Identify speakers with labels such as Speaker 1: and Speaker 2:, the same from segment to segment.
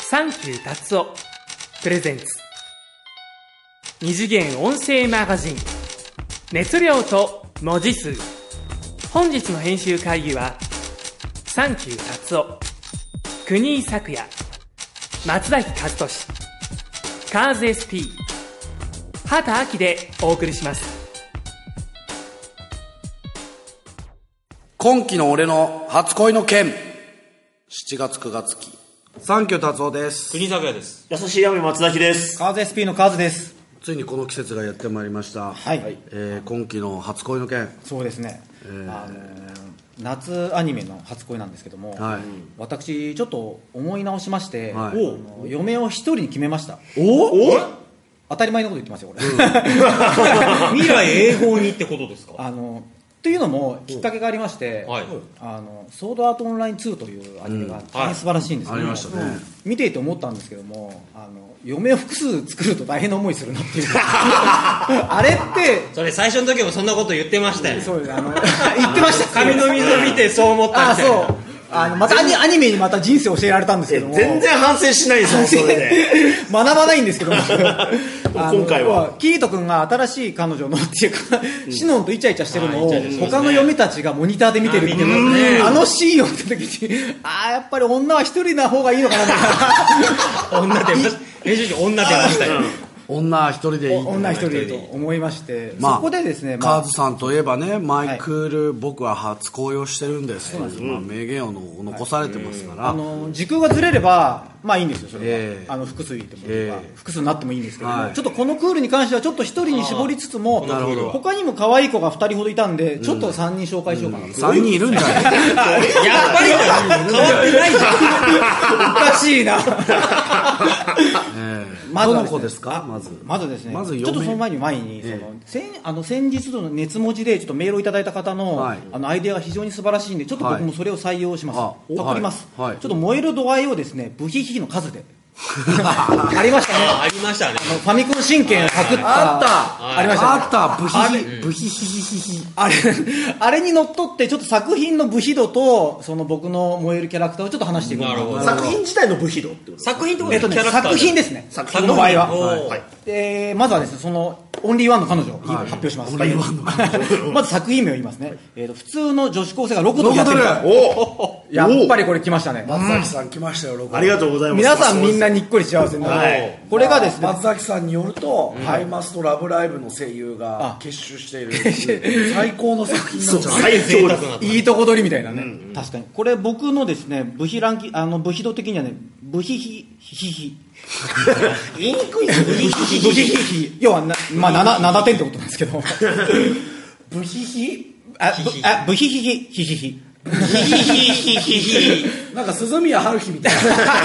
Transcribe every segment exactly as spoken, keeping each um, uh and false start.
Speaker 1: サンキュー達夫プレゼンツ二次元音声マガジン熱量と文字数。本日の編集会議はサンキュー達夫、国井咲也、松崎和俊、カーズ エスピー、畑明でお送りします。
Speaker 2: 今期の俺の初恋の件。しちがつくがつ期、サンキュー達夫です。
Speaker 3: 国井咲也です。
Speaker 4: 優しい雨松崎です。
Speaker 5: カーズ エスピー のカーズです。
Speaker 2: ついにこの季節がやってまいりました。
Speaker 5: はい、
Speaker 2: えー、今期の初恋の件。
Speaker 5: そうですね、
Speaker 2: えー
Speaker 5: あのー、夏アニメの初恋なんですけども、はい、私ちょっと思い直しまして、はい、あの嫁を一人に決めました。
Speaker 2: おお
Speaker 5: 当たり前のこと言ってますよこれ、うん、
Speaker 3: 未来永劫にってことですか？
Speaker 5: あのというのもきっかけがありまして、はい、あのソードアートオンラインツーというアニメが大変素晴らしいんですけど、うんはい、ありましたね、見ていて思ったんですけども、あの嫁を複数作ると大変な思いするなっていうあれって
Speaker 3: それ最初の時もそんなこと言ってましたよ。
Speaker 5: そうですあの言ってました。
Speaker 3: 髪の水を見てそう思ったみたいな。ああそう
Speaker 5: あのまたアニ、アニメにまた人生を教えられたんですけども、
Speaker 4: 全然反省しないですよそれで
Speaker 5: 学ばないんですけども
Speaker 4: 今回は
Speaker 5: キート君が新しい彼女のっていうか、うん、シノンとイチャイチャしてるのを他の嫁たちがモニターで見てるっていう、あのシーンを見た時にああやっぱり女は一人な方がいいのかなみたいな
Speaker 3: 女出ました編集長女出ましたよ
Speaker 2: 女一人でいい
Speaker 5: 女一人でいいと思いまして、まあ、そこでですね、
Speaker 2: まあ、カーズさんといえばねマイクール、はい、僕は初恋をしてるんですと、まあ、名言を残されてますから、はい、
Speaker 5: あの時空がずれればまあいいんですよそれは、えー、あの複数いても、えー、複数になってもいいんですけども、はい、ちょっとこのクールに関してはちょっと一人に絞りつつも他にも可愛い子が二人ほどいたんで、うん、ちょっと三人紹介しようかなと、うん、
Speaker 2: さんにんいるんじゃないやっぱり
Speaker 3: 変わってないじゃん
Speaker 5: おかしいな、
Speaker 2: えー、まずどの子ですか？まず
Speaker 5: まずですね
Speaker 2: まず
Speaker 5: ちょっとその前に前に、えー、その先, あの先日の熱文字でちょっとメールをいただいた方 の,、はい、あのアイデアが非常に素晴らしいんでちょっと僕もそれを採用します、はい、パクります、はいはい、ちょっと燃える度合いをですねブヒヒヒの数でありましたね。
Speaker 3: ありましたね。
Speaker 5: ファミコン神経をパクった
Speaker 2: あった
Speaker 5: ありました、
Speaker 2: ね、あったブヒヒブヒヒヒヒ
Speaker 5: あれあれにのっとってちょっと作品のブヒ度とその僕の燃えるキャラクターをちょっと話していく。
Speaker 4: なるほど。作品自体のブヒ度ってこと
Speaker 3: 作品ってこと
Speaker 5: ですか？えっとね、作品ですね。作品の場合は、はい、でまずはですねそのオンリーワンの彼女を発表します、はい、まず作品名を言いますね、えー、と普通の女子高生がロコドルやってる。おやっぱりこれ来ましたね。
Speaker 2: 松崎さん来ましたよロコドル。
Speaker 4: ありがとうございます。
Speaker 5: 皆さんみんなにっこり幸せになる、はい、これがですね
Speaker 2: 松崎さんによると、うん、ハイマスとラブライブの声優が結集している最高の作品なんじゃないですか。
Speaker 5: いいとこ取りみたいなね、うんうん、確かにこれ僕のですね部費ランキあの部費度的にはね部費ヒヒヒ
Speaker 4: 言いにくいですね。
Speaker 5: ブヒヒヒ要はな、まあ、なな, ななてんってことなんですけど
Speaker 4: ブヒヒ
Speaker 5: あブヒヒヒヒヒヒ
Speaker 2: なんか鈴宮春日みたい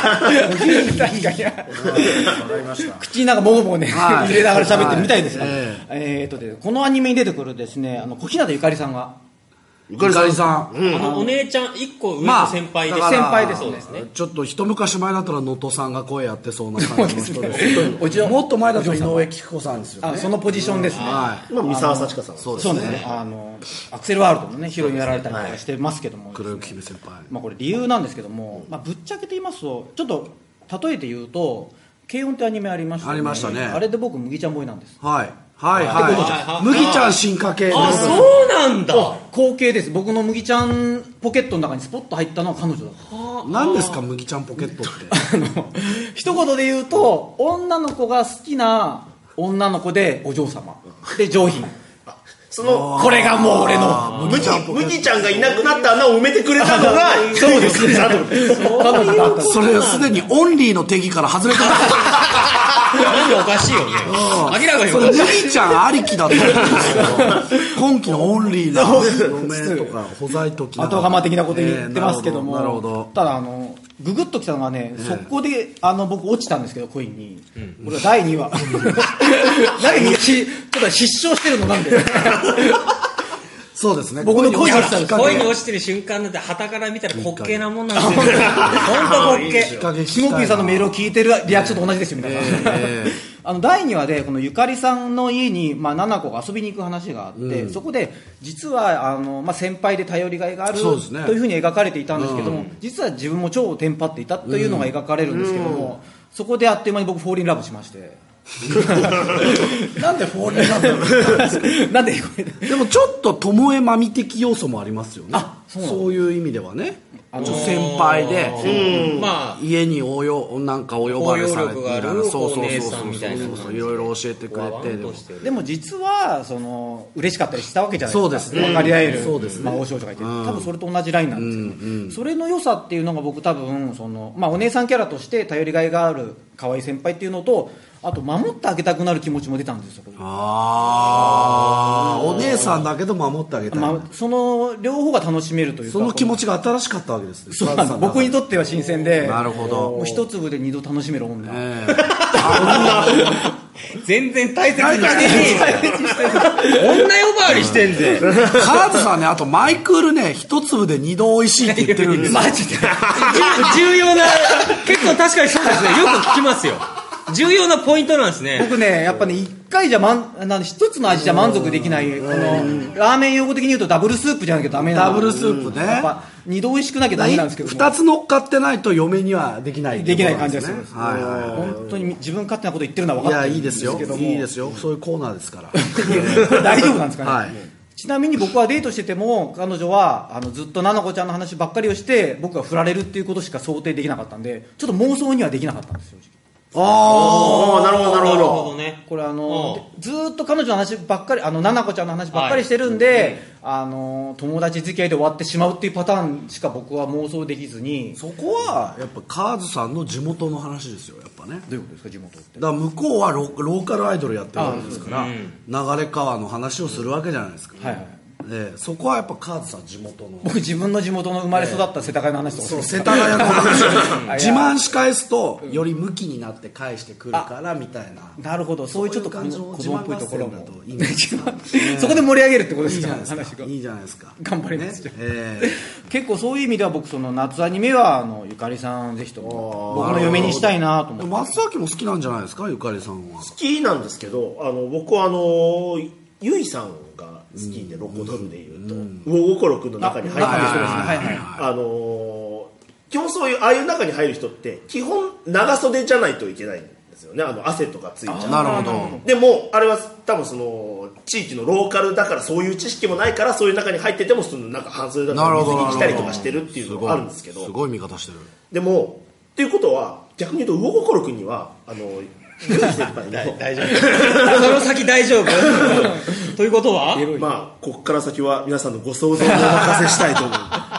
Speaker 2: な
Speaker 5: 口になんかもごもごね入れながら喋ってるみたいですね。えーとでこのアニメに出てくるですねあの小日向ゆかりさんが
Speaker 2: ゆかりさん、
Speaker 3: うん、あのお姉ちゃんいっこ上の先輩です、まあ、
Speaker 5: 先輩です、
Speaker 3: ね、
Speaker 2: ちょっと一昔前だったら能登さんが声やってそうな感じの人ですね、もっと前だと井上貴子さんですよね。
Speaker 5: あそのポジションですね、うんはい、
Speaker 4: 今三沢幸香さん
Speaker 2: そうですね、
Speaker 5: そうですね、あのアクセルワールドのねヒロインやられたりとかしてますけども、ね、
Speaker 2: 黒雪姫先輩、
Speaker 5: まあ、これ理由なんですけども、まあ、ぶっちゃけて言いますとちょっと例えて言うと軽音ってアニメありましたね。
Speaker 2: ありましたね。
Speaker 5: あれで僕麦ちゃんボーイなんです。
Speaker 2: はいはいはいはい、麦ちゃん進化系。
Speaker 3: あ、そうなんだ。
Speaker 5: 後継です。僕の麦ちゃんポケットの中にスポッと入ったのは彼女だった。
Speaker 2: 何ですか麦ちゃんポケットって
Speaker 5: あの一言で言うと女の子が好きな女の子でお嬢様で上品そのこれがもう俺の
Speaker 4: 麦ちゃん麦ちゃんがいなくなった穴を埋めてくれたのが
Speaker 5: そうですね。彼女だった。
Speaker 2: それすでにオンリーの定義から外れてます
Speaker 3: なんでおかしいよね。明らかにおかしい。
Speaker 2: 麦ちゃんありきだったんですけど今期のオンリーな嫁とか保在時
Speaker 5: 後釜的なこと言ってますけども、
Speaker 2: えー、なるほどなるほど。
Speaker 5: ただあのググッときたのがね、えー、速攻であの僕落ちたんですけどコインに、うん、これはだいにわだいにわちょっと失笑してるのなんで
Speaker 2: そうですね。
Speaker 5: 僕の恋に落ちたんです。
Speaker 3: 恋に落ちてる瞬間なんて旗から見たら滑稽なもんなんですよ。本当滑稽。
Speaker 5: キモピーさんのメールを聞いてるリアクションと同じですよみたいな。えーあのだいにわでこのゆかりさんの家に、まあ、ななこが遊びに行く話があって、うん、そこで実はあの、まあ、先輩で頼りがいがある、ね、というふうに描かれていたんですけども、うん、実は自分も超テンパっていたというのが描かれるんですけども、うん、そこであっという間に僕フォーリンラブしまして
Speaker 2: なんでフォーリンラブなんですか
Speaker 5: なんで
Speaker 2: でもちょっと巴真美的要素もありますよね。あ、そう、そういう意味ではね、あのー、先輩で、うん、まあ、家におよなんかお呼ばれされてみたいな、そうそうそうそう、いろいろ教えてくれて、でも
Speaker 5: でも実はその嬉しかったりしたわけじゃないですか。そうですね、分かり合える、そうですね、魔王少女がいて、うん、多分それと同じラインなんですけど、うんうん、それの良さっていうのが僕多分その、まあ、お姉さんキャラとして頼りがいがある可愛い先輩っていうのと、あと守ってあげたくなる気持ちも出たんですよ。
Speaker 2: ああ、お姉さんだけど守ってあげたい、まあ、
Speaker 5: その両方が楽しめるというか、
Speaker 2: その気持ちが新しかったわけですね。
Speaker 5: そうなんです、僕にとっては新鮮で、
Speaker 2: なるほど、
Speaker 5: もう一粒で二度楽しめる女、えー、
Speaker 3: 全然大切にしてる女呼ばわりしてんぜ。
Speaker 2: カーズさんね、あとマイクールね、一粒で二度美味しいって言ってるんですよ。
Speaker 3: マジで重要な、結構確かにそうですね、よく聞きますよ。重要なポイントなんですね。
Speaker 5: 僕ね、やっぱね、一回じゃ満、一つの味じゃ満足できない、このラーメン用語的に言うとダブルスープじゃなきゃダメな
Speaker 2: の。ダブルスープね。
Speaker 5: やっぱ二度美味しくなきゃダメなんですけど、
Speaker 2: 二つ乗っかってないと嫁にはできない、
Speaker 5: できない感じがするんです。
Speaker 2: はいはい、
Speaker 5: 本当に自分勝手なこと言ってるのは分かってるんですけども。いや、いいですよ。いいですよ。そういうコーナーですから。これ大丈夫なんですかね。はい、ちなみに僕はデートしてても彼女はあのずっとななこちゃんの話ばっかりをして僕が振られるっていうことしか想定できなかったんで、ちょっと妄想にはできなかったんですよ。
Speaker 4: ああ、なるほどなるほど。
Speaker 3: なるほどね。
Speaker 5: これあのずーっと彼女の話ばっかり、あのななこちゃんの話ばっかりしてるんで、はい、あの友達付き合いで終わってしまうっていうパターンしか僕は妄想できずに。
Speaker 2: そこはやっぱカーズさんの地元の話ですよ、やっぱね。
Speaker 5: どういうことですか、地元って。
Speaker 2: だから向こうは ロ, ローカルアイドルやってるわけですから、うん、流れ川の話をするわけじゃないですか、はいはい、でそこはやっぱカーズさん地元の、
Speaker 5: 僕自分の地元の生まれ育った世田谷の話とか、
Speaker 2: そう、世田谷の話を自慢し返すとよりムキになって返してくるからみたいな。
Speaker 5: なるほど、そういうちょっと子供っぽいところもいいそこで盛り上げるってことですか。
Speaker 2: いいじゃないですか。
Speaker 5: 頑張ります、ね、えー、結構そういう意味では僕その夏アニメはあのゆかりさんぜひとも僕の嫁にしたいなと思って。
Speaker 2: 松崎も好きなんじゃないですか、ゆかりさんは。
Speaker 4: 好きなんですけど、あの僕はあのゆいさんが好きで、ロコドルでいうと、うん、魚心くんの中に入ってる人ですね。あのー、基本そういうああいう中に入る人って基本長袖じゃないといけないんですよね。あの汗とかついちゃう。
Speaker 2: なるほど。
Speaker 4: でもあれは多分その地域のローカルだからそういう知識もないからそういう中に入っててもそのなんか半袖だったら水着着たりとかしてるっていうのがあるんですけど。
Speaker 2: すごい見方してる。
Speaker 4: でもっていうことは逆に言うと魚心くんにはあのユイ先輩の
Speaker 3: 大丈夫その先大丈夫ということは、
Speaker 4: まあここから先は皆さんのご想像にお任せしたいと思う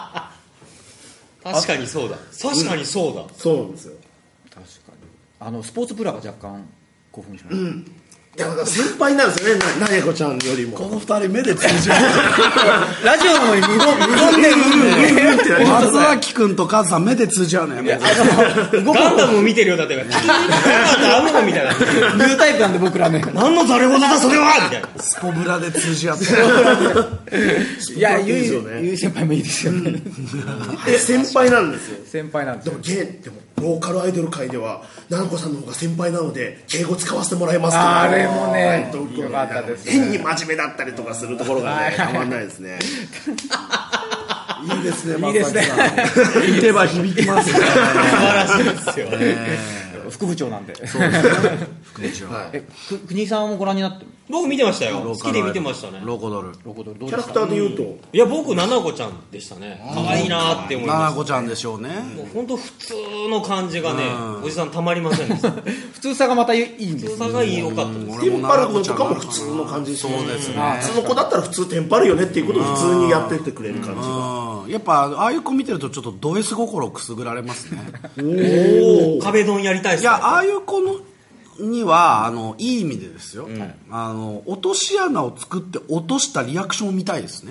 Speaker 3: 確かにそうだ、確かにそうだ、うん、
Speaker 4: そうなんですよ。
Speaker 5: 確かにあのスポーツブラが若干興奮しました、うん、
Speaker 4: いや先輩なんですよね、ななこちゃんよりも。
Speaker 2: この二人目で通じ合う
Speaker 5: ラジオののに無言無言でうんうんって
Speaker 2: 松崎君とカズさん目で通じ合うのやめて。
Speaker 3: ガンダムを見てるよ、だってあの子みたいな
Speaker 5: ニュータイプなんで僕らね。
Speaker 3: 何のザレ言だそれはみたいな。
Speaker 2: スポブラで通じ合って
Speaker 5: いや、ゆい、ゆい先輩もいいですよね、
Speaker 4: うん、え先輩なんですよ。
Speaker 5: 先輩なんですよ。
Speaker 4: でもゲでもローカルアイドル界ではななこさんの方が先輩なので敬語使わせてもらいますけど、
Speaker 5: あれもねよかったですね。
Speaker 4: 変に真面目だったりとかするところがねたまんないですね
Speaker 2: いいですね、
Speaker 5: いいですね。
Speaker 2: 言ってば響きますね。素
Speaker 3: 晴らしいですよ
Speaker 5: ね。副部長なんで。
Speaker 2: そうですね。副部長。
Speaker 5: え、国井さんもご覧になってる？
Speaker 3: 僕見てましたよ。好きで見てましたね。
Speaker 2: ロコドル。
Speaker 5: ロコドル。
Speaker 4: キャラクターで言うと、
Speaker 3: いや僕ななこちゃんでしたね。可愛いなって思いました。
Speaker 2: ななこちゃんでしょうね。
Speaker 3: もう本当普通の感じがね、おじさんたまりませんでした。
Speaker 5: 普通さがまたいいんです。
Speaker 3: 普通さが良かったです。
Speaker 4: テンパるのとかも普通の感じ。
Speaker 2: そうですね。
Speaker 4: 普通の子だったら普通テンパるよねっていうことを普通にやってってくれる感じが。
Speaker 2: やっぱああいう子見てるとちょっとド S 心くすぐられますね。
Speaker 3: おお。壁ドンやりたいっすね。
Speaker 2: いや、ああいう子のにはあのいい意味でですよ、うん、あの落とし穴を作って落としたリアクションを見たいですね。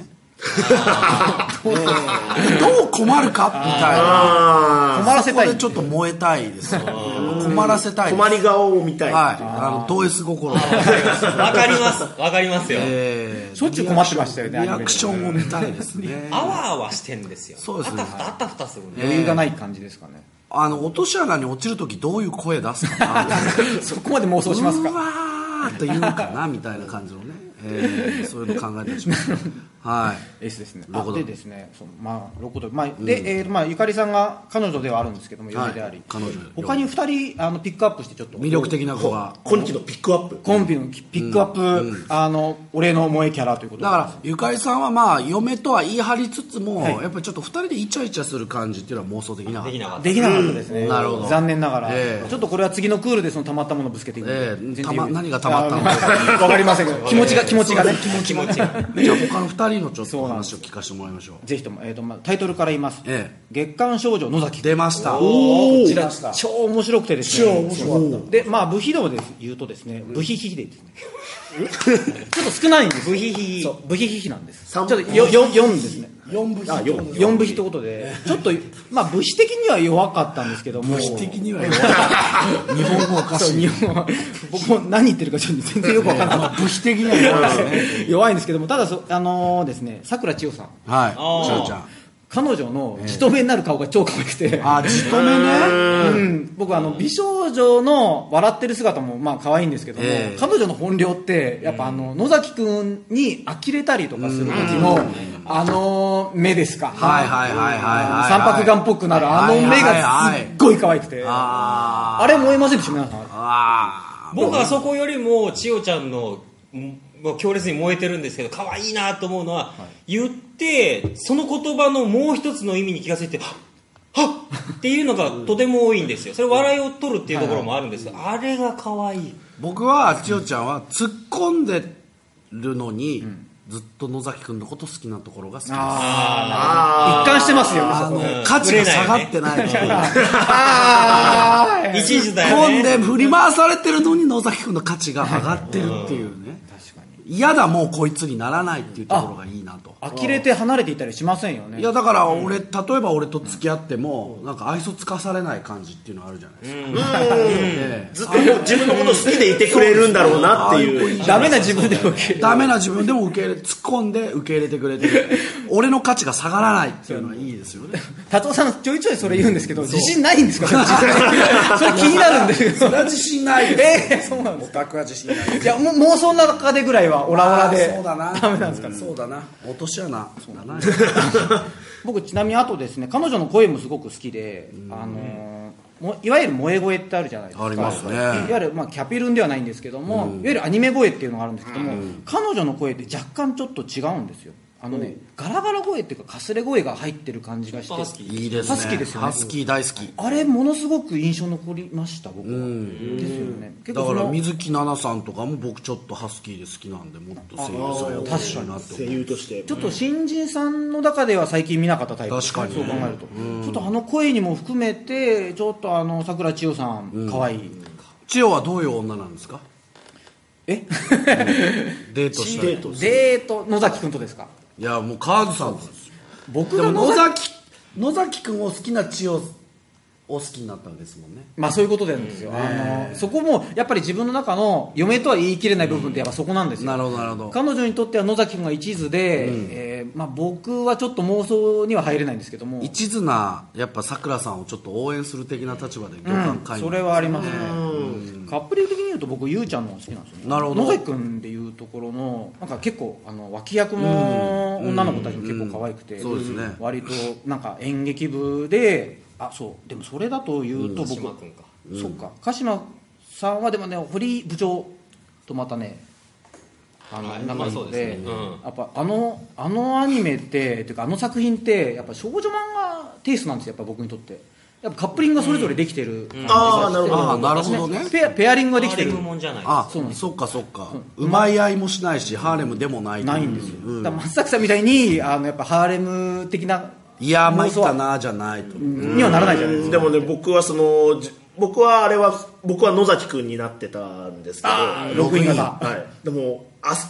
Speaker 2: どう困るかみたいな、
Speaker 5: 困らせたい、
Speaker 2: そこでちょっと燃えたいですよ。困らせたい、
Speaker 4: 困り顔を見たい、
Speaker 2: はい、あのド S 心わ
Speaker 3: かりますわかりますよ、
Speaker 2: えー、
Speaker 5: しょっちゅう困ってましたよね。
Speaker 2: リアクションを見たいですね。
Speaker 3: あわあわしてんですよ。
Speaker 2: そうですね、
Speaker 3: あたふたあたふたするんで、
Speaker 5: 余裕がない感じですかね。
Speaker 2: あの落とし穴に落ちるときどういう声出すかな
Speaker 5: そこまで妄想しますか。
Speaker 2: うわーと言うかなみたいな感じのね、えー、そういうの考えたりしますはい。
Speaker 5: S ですね。あでですね、そのまあロコドル、まあで、うん、えー、まあゆかりさんが彼女ではあるんですけども、嫁であり、はい、彼女他にふたりあのピックアップしてちょっと
Speaker 2: 魅力的な子が
Speaker 4: 今期のピックアップ、
Speaker 5: 今期のピックアップ、うん、あの俺の萌えキャラということで、
Speaker 2: だからゆかりさんはまあ嫁とは言い張りつつも、はい、やっぱりちょっとふたりでイチャイチャする感じっていうのは妄想できなかった。できなかった
Speaker 5: できなかったですね、うん、
Speaker 2: なるほど、
Speaker 5: 残念ながら、
Speaker 2: えー、
Speaker 5: ちょっとこれは次のクールでその溜まったものをぶつけていくので、
Speaker 2: えー、たま何が溜まったのか
Speaker 5: 分かりませんけど、気持ちが気持ちがね
Speaker 2: 気持ちがじゃあ他のふたりのちょっと話を聞かせてもらいましょう。
Speaker 5: ぜひとも、えーとまあ、タイトルから言います、
Speaker 2: ええ、
Speaker 5: 月刊少女野崎
Speaker 2: 出ました。
Speaker 5: おお、超面白くてですね、
Speaker 4: 超面白かった。
Speaker 5: で、まあ部費度で言うとですね、部費比でですねちょっと少ないんです。部費比、そう部費比なんです。ちょっとよよよんですね。
Speaker 2: よん部費、
Speaker 5: よん部費ということで、ちょっとまあ部費的には弱かったんですけども、
Speaker 2: 部費的には弱かった日本語おかしい。
Speaker 5: 日本語僕も何言ってるかちょっと全然よく分かんない。
Speaker 2: 部費的には弱いですね。
Speaker 5: 弱いんですけども、ただそあのー、ですね、さくらちよさん、
Speaker 2: はい、ちよちゃん。
Speaker 5: 彼女のじとめになる顔が超可愛くて、
Speaker 2: あ、じとめね、
Speaker 5: うん、僕あの美少女の笑ってる姿もまあ可愛いんですけども、えー、彼女の本領ってやっぱあの野崎くんに呆れたりとかする時のあの目ですか、
Speaker 2: はいはいはいはい、
Speaker 5: 三白眼っぽくなるあの目がすっごい可愛くて、あ, あれ燃えませんでした皆さん。
Speaker 3: あ、僕はそこよりも千代ちゃんの強烈に燃えてるんですけど、可愛いなと思うのは、はい、言ってその言葉のもう一つの意味に気がついてはっはっっていうのがとても多いんですよ。それ笑いを取るっていうところもあるんですが、はいはい、あれが可愛い。
Speaker 2: 僕は千代ちゃんは突っ込んでるのに、うん、ずっと野崎くんのこと好きなところが好きです。
Speaker 5: ああ、一貫してますよね、そこ、
Speaker 2: うん、価値が下がってない、ね、
Speaker 3: ああ一時だよね。
Speaker 2: 突っ込んで振り回されてるのに野崎くんの価値が上がってるっていうね、嫌だもうこいつにならないっていうところがいいなと。
Speaker 5: 呆れて離れていたりしませんよね。
Speaker 2: いやだから俺、例えば俺と付き合ってもなんか愛想つかされない感じっていうのあるじゃないですか、うん
Speaker 4: ね、ずっと自分のこと好きでいてくれるんだろうなっていう。
Speaker 5: ダメな自分でも受け入れ
Speaker 2: ダメな自分でも受け入れ突っ込んで受け入れてくれてる俺の価値が下がらないっていうのはいいですよね。
Speaker 5: 達夫さんちょいちょいそれ言うんですけど、自信ないんですかそれ気になるんですけど。
Speaker 2: それは自信ないです、
Speaker 5: えー、そうなんです。
Speaker 2: オタクは自信ないです。
Speaker 5: いやも妄想の中でぐらいはオラオラで
Speaker 2: そうだな、
Speaker 5: ダメなんですかね。
Speaker 2: そうだな、落とし穴だな
Speaker 5: 僕ちなみにあとですね、彼女の声もすごく好きで、あのー、いわゆる萌え声ってあるじゃないですか。
Speaker 2: ありますね。い
Speaker 5: わゆる、まあ、キャピルンではないんですけども、うん、いわゆるアニメ声っていうのがあるんですけども、うん、彼女の声って若干ちょっと違うんですよ。あのね、ガラガラ声っていうかかすれ声が入ってる感じがして
Speaker 2: いいですね。
Speaker 5: ハスキーですよね。
Speaker 2: ハスキー大好き。
Speaker 5: あれものすごく印象残りました僕は。うんですよね。
Speaker 2: 結構だから水木奈々さんとかも僕ちょっとハスキーで好きなんで、もっと声優さんやってほしいなって思う。
Speaker 4: 声優として
Speaker 5: ちょっと新人さんの中では最近見なかったタイプ。
Speaker 2: 確かに、
Speaker 5: そう考えると、ちょっとあの声にも含めてちょっとあの桜千代さん可愛い。
Speaker 2: 千代はどういう女なんですか。
Speaker 5: え
Speaker 2: デートした
Speaker 5: デートデート野崎くんとですか。
Speaker 2: いやもう川津さんですよ。
Speaker 5: 僕
Speaker 2: でも野崎野崎くんを好きな千代を好きになったんですもんね。
Speaker 5: まあそういうことなんですよ、うん、あのそこもやっぱり自分の中の嫁とは言い切れない部分ってやっぱそこなんですよ、
Speaker 2: うん、なるほどなるほど。
Speaker 5: 彼女にとっては野崎くんが一途で、うん、えーまあ、僕はちょっと妄想には入れないんですけども、
Speaker 2: 一途なやっぱさくらさんをちょっと応援する的な立場で共感会、
Speaker 5: うん、それはありますね、うん、カップリング的に言うと僕ゆうちゃんの方が好きなんですよね。
Speaker 2: なるほど。
Speaker 5: 野崎くんでいうところのなんか結構あの脇役の女の子たちも結構可愛くて、
Speaker 2: うんうん、そうですね、
Speaker 5: 割となんか演劇部で、あそうでもそれだというと僕、うん、
Speaker 3: 鹿島君か、
Speaker 5: うん、そっか鹿島さんはでもね堀部長とまたねあの、はい、仲いいので、まあね、うん、やっぱあのあのアニメってていうかあの作品ってやっぱ少女漫画テイストなんですよやっぱ僕にとって。やっぱカップリングがそれぞれできてる、うん、
Speaker 2: ああなるほどなるほどね。
Speaker 5: ペア、ペアリングができてる。
Speaker 3: ハーレムもんじゃない。
Speaker 2: あそうなんです。そっかそっか、うん、奪い合いもしないし、うん、ハーレムでもない
Speaker 5: ないんですよ、うん、だから松崎さんみたいにあのやっぱハーレム的ない
Speaker 2: や参ったなじゃないと、
Speaker 5: うん、にはならないじゃないですか。
Speaker 4: でもね僕はその僕はあれは僕は野崎くんになってたんですけど、
Speaker 5: ログイン型、
Speaker 4: はい、でもあ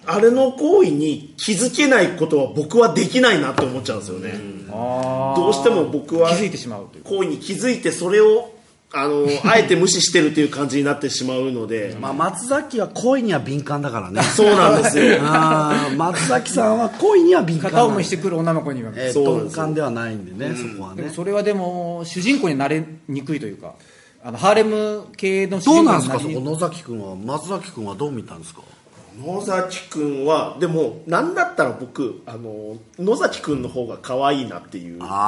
Speaker 4: あれの行為に気づけないことは僕はできないなって思っちゃうんですよね。
Speaker 5: あ
Speaker 4: どうしても僕は
Speaker 5: 気づいてしまうという
Speaker 4: 行為に気づいてそれをあのあえて無視してるという感じになってしまうので、
Speaker 2: まあ、松崎は恋には敏感だからね。
Speaker 4: そうなんですよ。
Speaker 2: あ松崎さんは恋には敏感。
Speaker 5: 片思いしてくる女の子には、
Speaker 2: えー、鈍感ではないんでね、うん、そこはね。
Speaker 5: それはでも主人公になれにくいというか、あのハーレム系の主人公になりにくい。
Speaker 2: どうなんですか、そこ野崎君は。松崎君はどう見たんですか。
Speaker 4: 野崎くんはでもなんだったら僕あの野崎くんの方が可愛いなっていう気持ちの方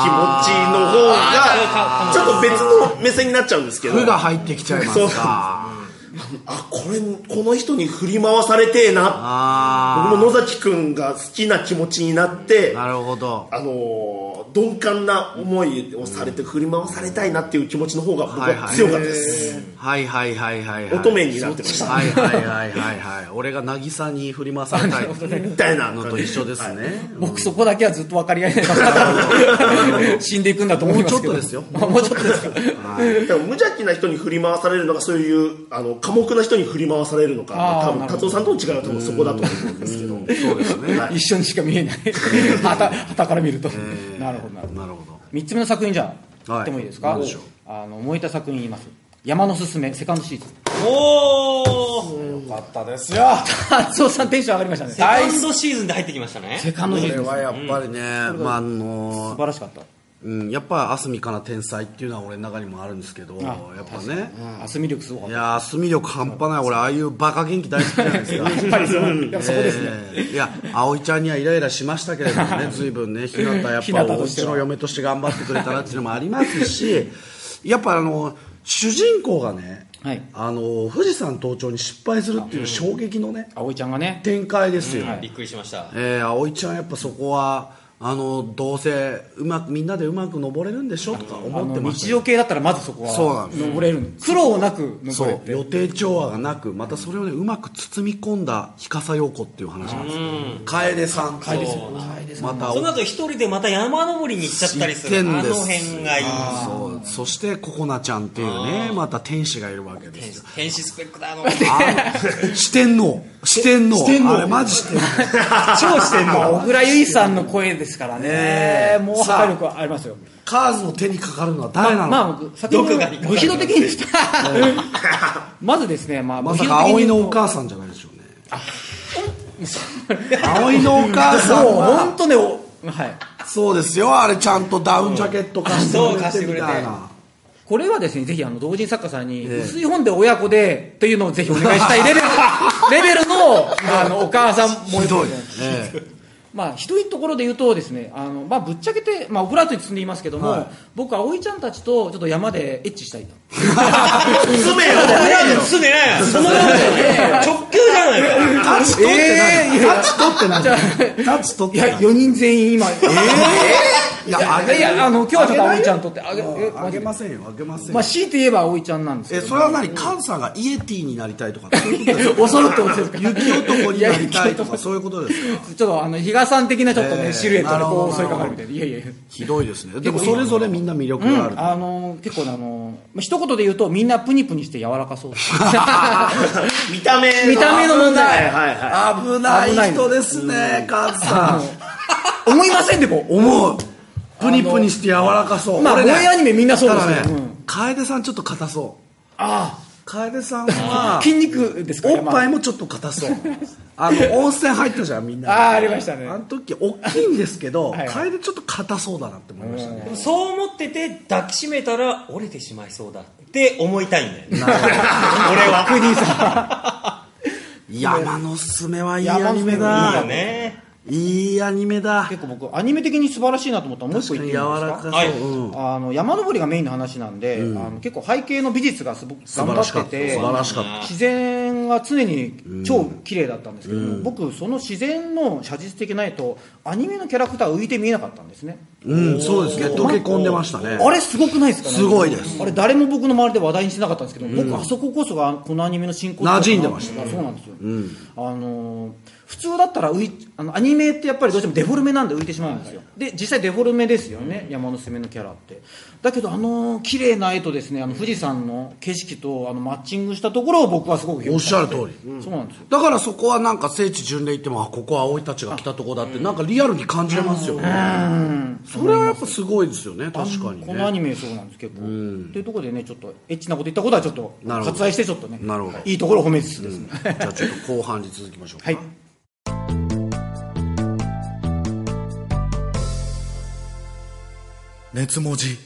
Speaker 4: がちょっと別の目線になっちゃうんですけど、
Speaker 2: 負が入ってきちゃいますか。
Speaker 4: あ、これこの人に振り回されてえな、僕も野崎くんが好きな気持ちになって、
Speaker 2: なるほど、
Speaker 4: あの鈍感な思いをされて振り回されたいなっていう気持ちの方が僕は強かったです。
Speaker 2: はいはいはいはいはい、
Speaker 4: 乙女になってました。
Speaker 2: はいはいはいはいはい。俺が渚に振り回されたい
Speaker 4: みたいな
Speaker 2: のと一緒ですね、はい、
Speaker 5: 僕そこだけはずっと分かり合えない死んでいくんだと思いますけど。
Speaker 2: もうちょっとですよ
Speaker 5: もうちょっとですか、
Speaker 4: はい、でも無邪気な人に振り回されるのがそういうあの寡黙な人に振り回されるのか、多分達夫さんとの違いは多分そこだと思うんですけど、
Speaker 2: そうですね、
Speaker 5: はい、一緒にしか見えない旗から見ると、えー、なるほどなるほど。
Speaker 2: なるほど。
Speaker 5: みっつめの作品じゃあ言ってもいいですか。
Speaker 2: はい、
Speaker 5: あの燃えた作品言います。山のすすめセカンドシーズン。
Speaker 3: お
Speaker 2: ー、よかったですよ。
Speaker 5: 達夫さんテンション上がりましたね。
Speaker 3: セカンドシーズンで入ってきましたね。
Speaker 5: セカンドシーズン、
Speaker 2: これはやっぱりね、うん、まああのー、
Speaker 5: 素晴らしかった。
Speaker 2: うん、やっぱアスミかな天才っていうのは俺の中にもあるんですけど、やっぱね、
Speaker 5: うん、アスミ力すごかった。
Speaker 2: いやアスミ力半端ない。俺ああいうバカ元気大好きじゃないですか。
Speaker 5: やっぱりそう、うん、そこですね、
Speaker 2: えー、いや葵ちゃんにはイライラしましたけれどもね、随分ね、ひなたやっぱおうちの嫁として頑張ってくれたなっていうのもありますし、やっぱあの主人公がね、はい、あの富士山登頂に失敗するっていう衝撃のね、
Speaker 5: 葵ちゃんがね
Speaker 2: 展開ですよ、
Speaker 3: うんはい、びっくりしました。
Speaker 2: えー、葵ちゃんやっぱそこはあのどうせうまくみんなでうまく登れるんでしょとか思ってました。
Speaker 5: 日常系だったらまずそこは登れる、苦労なく登れて、
Speaker 2: 予定調和がなく、またそれをねうまく包み込んだ日笠陽子っていう話なんですよ。楓さん、
Speaker 5: 楓
Speaker 3: さん、またその後一人でまた山登りに行っちゃったりする、あの辺がいい。
Speaker 2: そう、そしてココナちゃんっていうね、また天使がいるわけですよ。
Speaker 3: 天使スペックだ。あの
Speaker 2: 四天王四天王、あれマジ四天王
Speaker 5: 超四天王、小倉優衣さんの声ですからね、もう破壊力ありますよ。
Speaker 2: カーズの手にかかるのは誰なの。
Speaker 5: まあ、まあ、先ほど武士道的にしたまずですね、まあ、
Speaker 2: まさか葵のお母さんじゃないでしょうね。葵のお母さんは
Speaker 5: 本当ね、はい、
Speaker 2: そうですよ。あれちゃんとダウンジャケット貸してくれてみたいな。
Speaker 5: これはですね、ぜひあの同人作家さんに、えー、薄い本で親子でというのをぜひお願いしたいレベルレベルのあのお母さんもひどい、えー、まあひどいところで言うとですね、あのまあぶっちゃけて、まあオブラートに包んで言いますけども、はい、僕葵ちゃんたちとちょっと山でエッチしたいと。
Speaker 3: 詰めよ、詰めないや。その直球じゃないか。
Speaker 2: タッチ取ってない。タッチ取ってない。タッチ取ってない。
Speaker 5: いやよにん全員今。えー
Speaker 2: いや、あげ
Speaker 5: いや、あの、今日はちょっと葵ちゃんとってあげ、
Speaker 2: え、あげませんよ、あげませんよ。
Speaker 5: まあ、強いて言えば葵ちゃんなんですけど。
Speaker 2: え、それは何、菅さんがイエティになりたいとか、そういうことですか。
Speaker 5: 恐るってことですか。
Speaker 2: 雪男になりたいとか、そういうことですか。
Speaker 5: ちょっと、あの、比嘉さん的なちょっとね、シルエットでこう襲いかかるみたいな。いやいや。
Speaker 2: ひどいですね。でも、それぞれみんな魅力がある。
Speaker 5: あの、結構、あの、一言で言うと、みんなプニプニして柔らかそう。
Speaker 4: 見た目。
Speaker 5: 見た目の問題。
Speaker 2: 危ない人ですね、菅さ
Speaker 5: ん。思いませんでも、
Speaker 2: 思う。プニプニして柔らかそう。
Speaker 5: まあ、萌えアニメみんなそうですね。
Speaker 2: 楓さんちょっと硬そう。
Speaker 5: ああ。
Speaker 2: 楓さんは
Speaker 5: 筋肉ですか。
Speaker 2: おっぱいもちょっと硬そう。あの温泉入ったじゃんみんな。
Speaker 5: ああ、ありましたね。
Speaker 2: あの時大きいんですけど、楓ちょっと硬そうだなって思いましたね。
Speaker 3: そう思ってて抱きしめたら折れてしまいそうだって思いたいんだよ。俺は。
Speaker 5: クニーさ
Speaker 2: ん。山のすすめはいいアニメだ。
Speaker 3: いいよね。
Speaker 2: いいアニメだ。
Speaker 5: 結構僕アニメ的に素晴らしいなと思ったらもう一個言っていいですか。
Speaker 2: 柔らかそう、
Speaker 5: はい、うん、あの山登りがメインの話なんで、うん、あの結構背景の美術がすごく頑張ってて
Speaker 2: 素晴らしかった
Speaker 5: 自然が常に超綺麗だったんですけども、うん、僕その自然の写実的な絵とアニメのキャラクター浮いて見えなかったんですね。
Speaker 2: うん、そうですね。溶け込んでましたね。
Speaker 5: あれすごくないですかね。
Speaker 2: すごいです。
Speaker 5: あれ誰も僕の周りで話題にしてなかったんですけど、うん、僕あそここそがこのアニメの進行
Speaker 2: 馴染んでました、
Speaker 5: ね。そうなんですよ。うん、あのー普通だったら浮いあのアニメってやっぱりどうしてもデフォルメなんで浮いてしまうんですよ。で実際デフォルメですよね、山のすめのキャラって。だけどあの綺麗な絵とですね、あの富士山の景色とあのマッチングしたところを僕はすごく
Speaker 2: おっしゃる通り、
Speaker 5: うん、そうなんですよ。
Speaker 2: だからそこはなんか聖地巡礼行っても、あここは葵たちが来たとこだってなんかリアルに感じれますよね。うんそれはやっぱすごいですよね、確かにね。
Speaker 5: このアニメそうなんです結構。というところでね、ちょっとエッチなこと言ったことはちょっと割愛してちょっとね、
Speaker 2: なるほど
Speaker 5: いいところを褒めつつですね、
Speaker 2: うん、じゃあちょっと後半に続きましょうか。
Speaker 5: はい。
Speaker 2: 熱文字。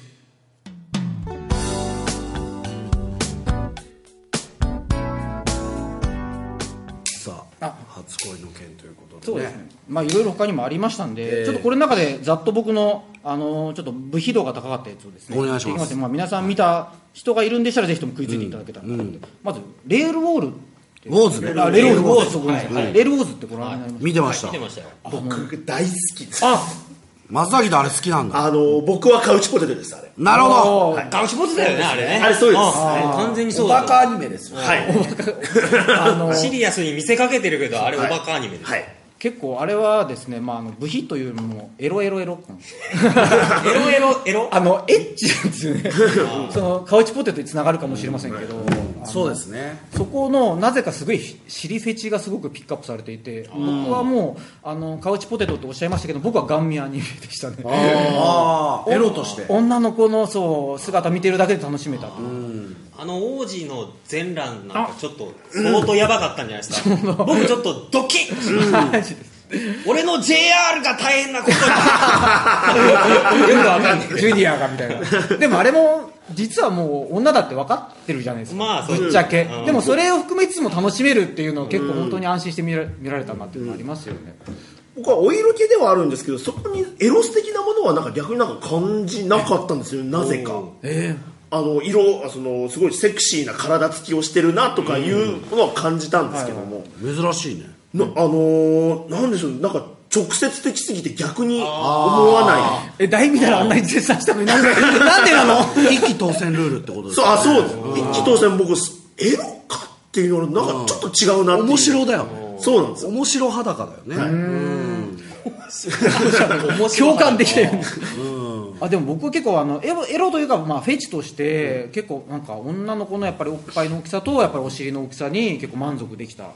Speaker 2: さあ初恋の件ということでね。
Speaker 5: そうですね、まあいろいろ他にもありましたんで、えー、ちょっとこれの中でざっと僕の、あのー、ちょっと部費度が高かったやつをですね
Speaker 2: お願いします。
Speaker 5: まあ、皆さん見た人がいるんでしたらぜひとも食いついていただけたらなと思って、うんうん、まずレールウォール
Speaker 2: ウォーズね。
Speaker 5: あレールウォーズ、はいはい、レールウォーズってご覧になりました？
Speaker 2: 見てました、
Speaker 3: はい、見てましたよ。
Speaker 4: 僕大好きです。
Speaker 5: あ
Speaker 2: 松崎であれ好きなんだ。
Speaker 4: あの僕はカウチポテトです。あれ
Speaker 2: なるほど、
Speaker 3: はい、カウチポテトだよね、あれね。
Speaker 4: あれそうです。
Speaker 3: 完全にそうだ。
Speaker 2: おバカアニメですよ。
Speaker 4: はい。
Speaker 3: あのシリアスに見せかけてるけど、あれおバカアニメです。
Speaker 4: はい。
Speaker 5: 結構あれはですね、まあ、あの部費というよりもエロエロエロ
Speaker 3: エロエロエロ
Speaker 5: あのエッチなんですよねそのカウチポテトにつながるかもしれませんけど、
Speaker 2: そうですね。
Speaker 5: そこのなぜかすごい尻フェチがすごくピックアップされていて、僕はもうあのカウチポテトっておっしゃいましたけど、僕はガン見アニメでしたね。
Speaker 2: ああエロとして
Speaker 5: 女の子のそう姿見てるだけで楽しめた。
Speaker 3: あの王子の全裸なんかちょっと相当やばかったんじゃないですか、うん、僕ちょっとドキッ俺の ジェイアール が大変なことによくわかんない
Speaker 5: ジュニアがみたいな。でもあれも実はもう女だって分かってるじゃないですか、
Speaker 3: まあ、
Speaker 5: ぶっちゃけ、うん、でもそれを含めつつも楽しめるっていうのは結構本当に安心して見ら、見られたなっていうのがありますよね。
Speaker 4: 僕はお色気ではあるんですけど、そこにエロス的なものはなんか逆になんか感じなかったんですよ、なぜか。
Speaker 5: えー
Speaker 4: あの色そのすごいセクシーな体つきをしてるなとかいうのは感じたんですけども、
Speaker 2: うんはいはい、珍しいね。
Speaker 4: なあのー、なんでしょう、なんか直接的すぎて逆に思わない。
Speaker 5: え大見たらあんなに絶賛したのになんでなんでなの？
Speaker 2: 一気当選ルールってことです
Speaker 4: か？そうあそうです。一気当選僕エロかっていうのはなんかちょっと違うなっていう。
Speaker 2: 面白だよ。
Speaker 4: そうなんですよ。
Speaker 2: 面白裸だよね。はい、うん
Speaker 5: 共感できたよね。あでも僕は結構あのエロ、エロというか、まあ、フェチとして結構なんか女の子のやっぱりおっぱいの大きさとやっぱりお尻の大きさに結構満足できた。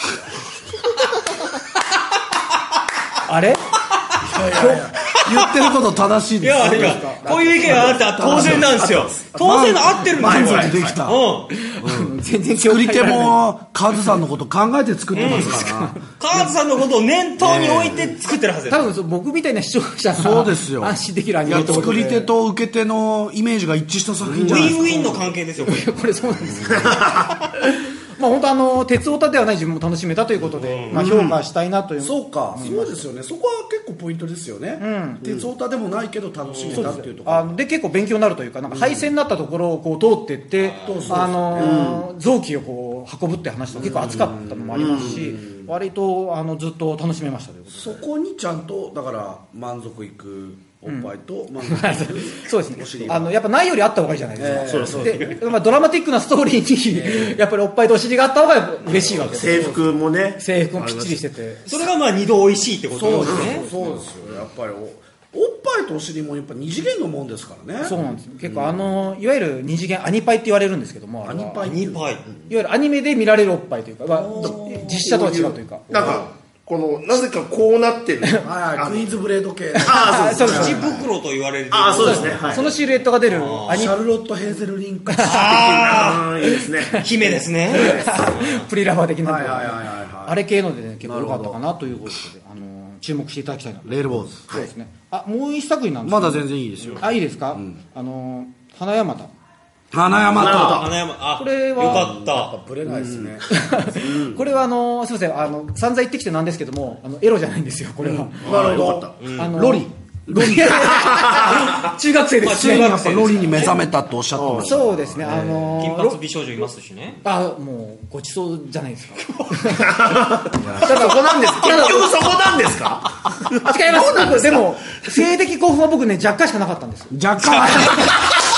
Speaker 5: あれ？い
Speaker 2: やいやいや言ってること正しいですよ。
Speaker 3: いやいやこういう意見があったら当然なんですよ。当然合ってるんですよ。
Speaker 2: 満足できた。
Speaker 5: うんうん、全然
Speaker 2: 作り手もカズさんのこと考えて作ってますから。
Speaker 3: カズさんのことを念頭に置いて作ってるはずです。
Speaker 5: 多分僕みたいな視聴者が
Speaker 2: そうですよ。
Speaker 5: 安心できるアニメってことで。
Speaker 2: 作り手と受け手のイメージが一致した作品じゃないですか。
Speaker 3: ウィンウィンの関係ですよ。これ
Speaker 5: これそうなんですよ。まあ本当あの鉄オタではない自分も楽しめたということで、うんまあ、評価したいなという、
Speaker 2: うん、そうか、そうですよね。そこは結構ポイントですよね、うん、鉄オタでもないけど楽しめたっていうところ、
Speaker 5: うん、あで結構勉強になるというか、なんか廃線になったところをこう通っていって、うん、あのー、臓器をこう運ぶって話と結構熱かったのもありますし、うん、割とあのずっと楽しめましたということで、
Speaker 2: そこにちゃんとだから満足いくおっぱいと、うん、
Speaker 5: そうですね。あのやっぱないよりあった方がいいじゃないですか。えー、そうで、まあ、ドラマティックなストーリーにやっぱりおっぱいとお尻があった方が嬉しいわけです。
Speaker 4: 制服もね、
Speaker 5: 制服もぴっちりしてて、
Speaker 3: それがまあ二度美味しいってことですね。
Speaker 2: そうですよ。やっぱりお、おっぱいとお尻もやっぱ二次元のもんですからね。
Speaker 5: そうなんです。結構あのいわゆる二次元アニパイって言われるんですけども、
Speaker 2: アニパイ、
Speaker 3: アニパイ、いわ
Speaker 5: ゆるアニメで見られるおっぱいというか、まあ、実写とは違うというか、
Speaker 4: なんか。このなぜかこうなってる
Speaker 2: あクイーンズブレード系
Speaker 3: ああそうですね、袋と言われる
Speaker 4: あそうですね、はい、
Speaker 5: そのシルエットが出る
Speaker 2: アニシャルロット・ヘーゼル・リンク
Speaker 4: ああいいですね
Speaker 3: 姫ですね
Speaker 5: プリラバー的な、
Speaker 2: はいはいはいはい、
Speaker 5: あれ系ので、ね、結構良かったかなということで、あの注目していただきたいなと。
Speaker 2: レールボーズ、
Speaker 5: そうですね、あもう一作品なんです
Speaker 2: か、まだ全然いいですよ。
Speaker 5: あいいですか、うん、あの花山田
Speaker 2: 花山と
Speaker 3: 花山あ
Speaker 5: これは
Speaker 3: よかった、
Speaker 2: やっぱブレないですね、
Speaker 5: うん、これはあのすみません、あの散々言ってきてなんですけども、あのエロじゃないんですよこれは、
Speaker 2: うん、なるほど、
Speaker 5: あの
Speaker 2: ロリロリ
Speaker 5: 中学生です、まあ、
Speaker 2: 中学生ロリに目覚めたとおっしゃってました。
Speaker 5: そうですね、あの
Speaker 3: 金髪美少女いますしね、
Speaker 5: あもうごちそうじゃないですか
Speaker 4: ただそこなんです結局そこなんですか
Speaker 5: 違います。でも性的興奮は僕ね若干しかなかったんです。
Speaker 2: 若干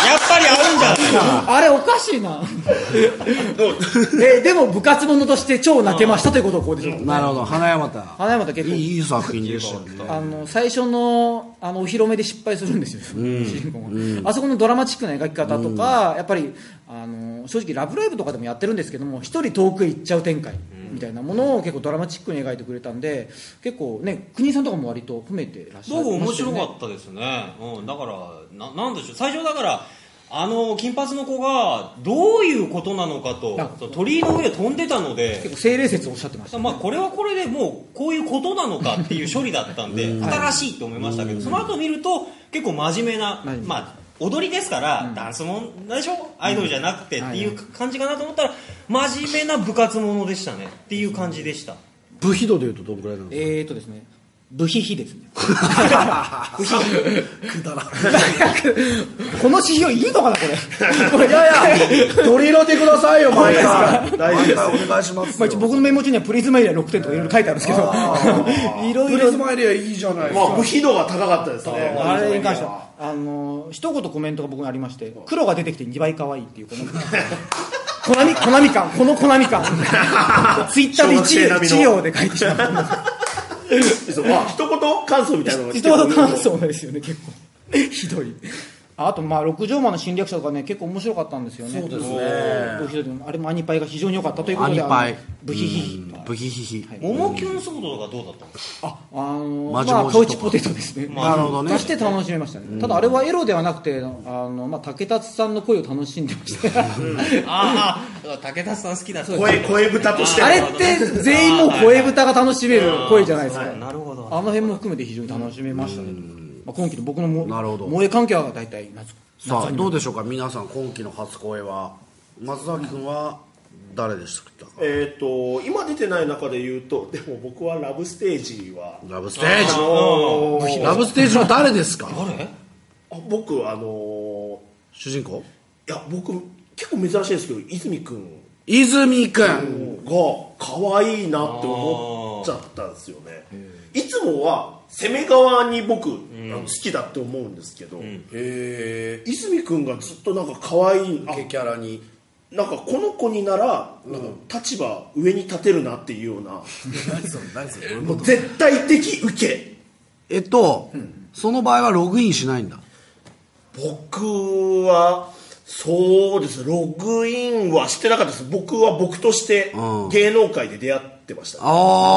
Speaker 3: ぱり合うんじゃない
Speaker 5: あれおかしいなえでも部活者として超泣けましたということをこうでしょう。
Speaker 2: なるほど。花山田
Speaker 5: 花山田結構
Speaker 2: いいいい作品でしたよね。
Speaker 5: あの最初のあのお披露目で失敗するんですよ、うん、主人公が、うん、あそこのドラマチックな描き方とか、うん、やっぱりあの正直ラブライブとかでもやってるんですけども一人遠くへ行っちゃう展開みたいなものを結構ドラマチックに描いてくれたんで結構ね国井さんとかも割と褒めてらっしゃる、
Speaker 3: ね、面白かったですね、うん、だからななんでしょう最初だからあの金髪の子がどういうことなのかと鳥居の上で飛んでたので
Speaker 5: 結構精霊説をおっしゃってました、ね、
Speaker 3: まあ、これはこれでもうこういうことなのかっていう処理だったんで新しいと思いましたけどその後見ると結構真面目な、まあ、踊りですから、うん、ダンスもんでしょアイドルじゃなくてっていう感じかなと思ったら真面目な部活ものでしたねっていう感じでした。
Speaker 2: 部費度でいうとどのくらいなんですか。
Speaker 5: えーとですね部費費ですね部
Speaker 2: 費くだらん
Speaker 5: この指標いいのかなこれこれ
Speaker 2: いやいや取り入れてくださいよ毎回大事ですお願いしますよ、
Speaker 5: まあ、僕のメモ中にはプリズムエリアろくてんとかいろいろ書いてあるんですけどいろいろ
Speaker 2: プリズムエリアいいじゃないですか、
Speaker 4: まあ、部費度が高かったですね
Speaker 5: あれに関してはあの一言コメントが僕にありまして黒が出てきてにばい可愛いっていうこのコナミコナミ感このコナミ感ツイッターで一行で書いてしまった
Speaker 4: そうまあ、一言感想みたいなのが
Speaker 5: 一言感想ですよね結構ひどい。あとまあ六条間の侵略者とかね結構面白かったんですよね。
Speaker 2: そうですね。
Speaker 5: あれもアニパイが非常に良かったということで
Speaker 2: アニパイ
Speaker 5: ブヒヒヒ
Speaker 2: ブヒヒヒ
Speaker 3: モモキュンソードがどうだったんですか。
Speaker 5: あ、あのー、
Speaker 2: まあ
Speaker 5: カウチポテトですね。
Speaker 2: なるほどね。
Speaker 5: として楽しめましたね。ただあれはエロではなくてあのまあ竹達さんの声を楽しんでました。
Speaker 3: ああ竹達さん好きだった。
Speaker 4: 声声豚として
Speaker 5: あれって全員もう声豚が楽しめる声じゃないですか。
Speaker 3: なるほど。
Speaker 5: あの辺も含めて非常に楽しめましたね。まあ今期の僕のも萌え関係は大体夏。
Speaker 2: さあどうでしょうか皆さん今期の初恋は松崎君は誰でしたか。
Speaker 4: えーと今出てない中で言うとでも僕はラブステージは
Speaker 2: ラブステージラブステージは誰ですか。
Speaker 3: 誰
Speaker 4: あ僕あのー、
Speaker 2: 主人公
Speaker 4: いや僕結構珍しいですけど泉君
Speaker 2: 泉君
Speaker 4: が可愛いなって思っちゃったんですよね。いつもは攻め側に僕、うん、好きだって思うんですけど、うん、へ泉君がずっとなんか可愛い
Speaker 2: 受けキャラに
Speaker 4: なんかこの子になら、うん、なんか立場上に立てるなっていうような
Speaker 2: 何それ何それ
Speaker 4: もう絶対的受け
Speaker 2: えっと、うん、その場合はログインしないんだ。
Speaker 4: 僕はそうですログインはしてなかったです。僕は僕として芸能界で出会ってました、ね、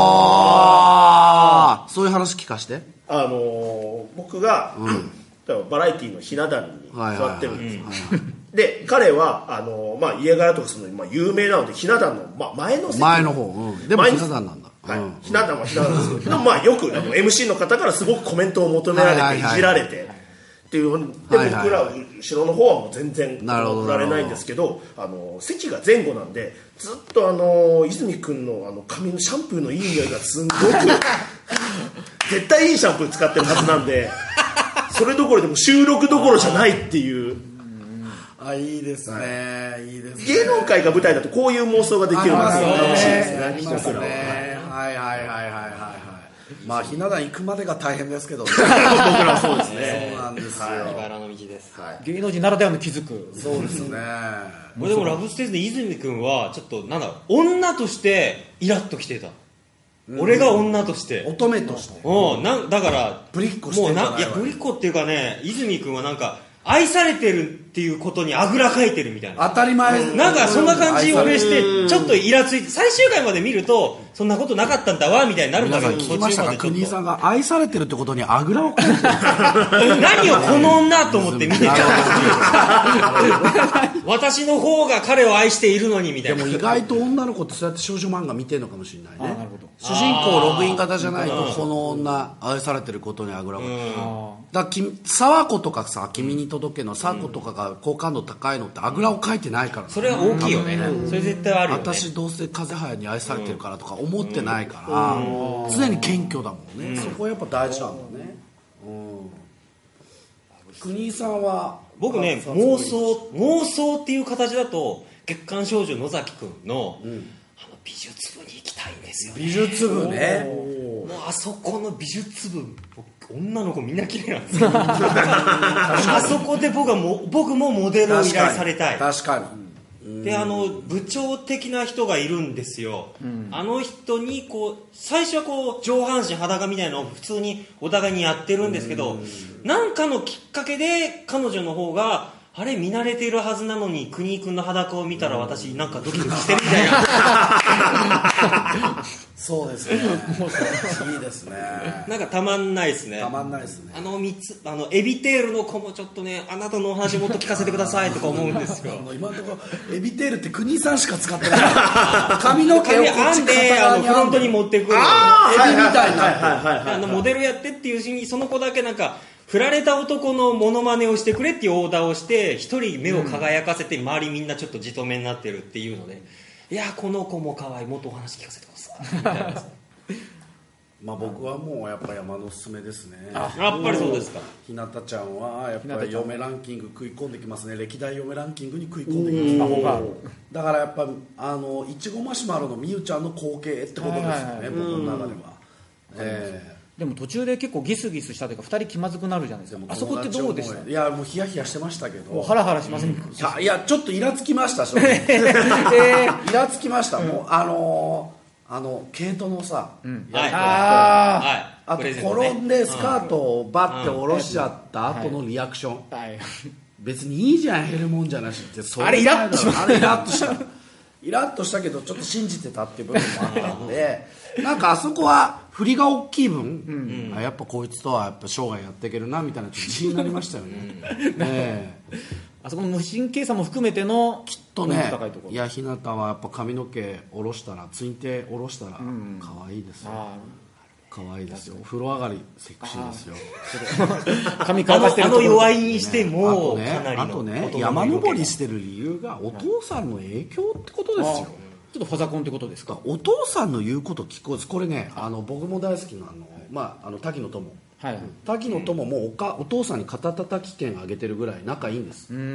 Speaker 2: ああそういう話聞かして。
Speaker 4: あのー、僕が、うん、バラエティのひな壇に座ってるんですよ、で彼はあのーまあ、家柄とかその、まあ、有名なのでひな壇の、まあ、前の席
Speaker 2: 前の方、うん、でもひな壇なんだ、
Speaker 4: はいうん、ひな壇はひな壇ですけどまあよくあの エムシー の方からすごくコメントを求められて、はいはいはい、いじられてっていうで、はいはい、僕ら後ろの方はもう全然送られないんですけど、あの席が前後なんでずっとあの泉君のあの髪のシャンプーのいい匂いがすんごく絶対いいシャンプー使ってるはずなんでそれどころでも収録どころじゃないっていう
Speaker 2: あいいですね、はい、いいですね。
Speaker 4: 芸能界が舞台だとこういう妄想ができるのが楽しいですね。
Speaker 2: ありますね。はいはいはいはいはいはい。まあひな壇行くまでが大変ですけど、ね、僕
Speaker 4: らそうですね。
Speaker 2: そうなんですよ。
Speaker 3: 茨の道です。
Speaker 5: はい、芸能人ならではの気づく。
Speaker 2: そうですね。
Speaker 3: 俺でもラブステージで泉君はちょっとなんだろう女としてイラッときてた。うん、俺が女として
Speaker 2: 乙女として。
Speaker 3: うんなんだから
Speaker 2: ぶりっこしてんじゃないわ。
Speaker 3: いやぶりっこっていうかね泉君はなんか。愛されてるっていうことにあぐらかいてるみたいな
Speaker 2: 当たり前
Speaker 3: なんかそんな感じを俺してちょっとイラついて最終回まで見るとそんなことなかったんだわみたいになるんだけど
Speaker 2: 聞きましたか国井さんが愛されてるってことにあぐらをかいてる
Speaker 3: 何をこの女と思って見てた私の方が彼を愛しているのにみたいな。
Speaker 2: でも意外と女の子ってそうやって少女漫画見てるのかもしれないね。主人公ログイン型じゃないとこの女愛されてることにあぐらをかいてる。だから沢子とかさ君に届けの沢子とかが好感度高いのってあぐらをかいてないから、ね、
Speaker 3: それは大きいよね、うん、それ絶対あるよね。
Speaker 2: 私どうせ風早に愛されてるからとか思ってないから、うん、常に謙虚だもんね、うん、そこはやっぱ大事なんだね、うん、国井さんは
Speaker 3: 僕ね妄想妄想っていう形だと月刊少女野崎くんの、うん、あの美術部に行きたいんですよ、ね、
Speaker 2: 美術部ね
Speaker 3: もうあそこの美術部女の子みんな綺麗なんですよあそこで僕はも僕もモデルを依頼されたい。
Speaker 2: 確か
Speaker 3: にであの部長的な人がいるんですよ、うん、あの人にこう最初はこう上半身裸みたいなのを普通にお互いにやってるんですけど、なんかのきっかけで彼女の方があれ見慣れているはずなのに国井君の裸を見たら私なんかドキドキしてるみたいな
Speaker 2: そうですねいいですね。
Speaker 3: なんかたまんないですね。
Speaker 2: たまんないですね。
Speaker 3: あのみっつあのエビテールの子もちょっとねあなたのお話もっと聞かせてくださいとか思うんですよ
Speaker 2: 今のところエビテールって国井さんしか使ってない髪の毛をこっち
Speaker 3: であのフロントに持ってくる
Speaker 2: あエビみたいな
Speaker 3: あのモデルやってっていうシーンにその子だけなんか振られた男のモノマネをしてくれっていうオーダーをして一人目を輝かせて周りみんなちょっとじとめになってるっていうので、いやこの子も可愛いもっとお話聞かせてくださいみたいな
Speaker 2: まあ僕はもうやっぱ山のおすすめですね。
Speaker 3: あやっぱりそうですか。
Speaker 2: ひなたちゃんはやっぱり嫁ランキング食い込んできますね。歴代嫁ランキングに食い込んできますだからやっぱあのいちごマシュマロのみゆちゃんの後継ってことですよね、はいはいはい、僕の中では、えー
Speaker 5: でも途中で結構ギスギスしたというかふたり気まずくなるじゃないですか。あそこってどうでした？
Speaker 2: いやもうヒヤヒヤしてましたけど
Speaker 5: もうハラハラしませんか？
Speaker 2: うん、いやちょっとイラつきました正直、えー、イラつきました、うん、もうあのー、あの毛糸のさ、うん、やり方、
Speaker 5: あ
Speaker 2: ああと転んでスカートをバッて下ろしちゃった後のリアクション、はいはい、別にいいじゃん減るもんじゃなしってそれ
Speaker 5: あれイラッとしました。
Speaker 2: あれイラッとしたイラッとしたけどちょっと信じてたっていう部分もあったんでなんかあそこは振りが大きい分、うんうん、やっぱこいつとはやっぱ生涯やっていけるなみたいなちょっと自信になりましたよね、うんね
Speaker 5: あそこの無神経さも含めての
Speaker 2: きっとねいやひなたはやっぱ髪の毛下ろしたらツインテー下ろしたら可愛いですよ、可愛いですよ。風呂上がりセクシーですよ
Speaker 5: 髪乾かしてる
Speaker 3: あの弱いにしても、
Speaker 2: ね、
Speaker 3: かなりの
Speaker 2: あとね山登りしてる理由がお父さんの影響ってことですよ。
Speaker 5: ちょっとファザコンってことですか？
Speaker 2: お父さんの言うこと聞こうです。これねあの僕も大好きなあの、まあ、あの滝野友、はい、滝野友も お, かお父さんに肩たたき券あげてるぐらい仲いいんです。うん、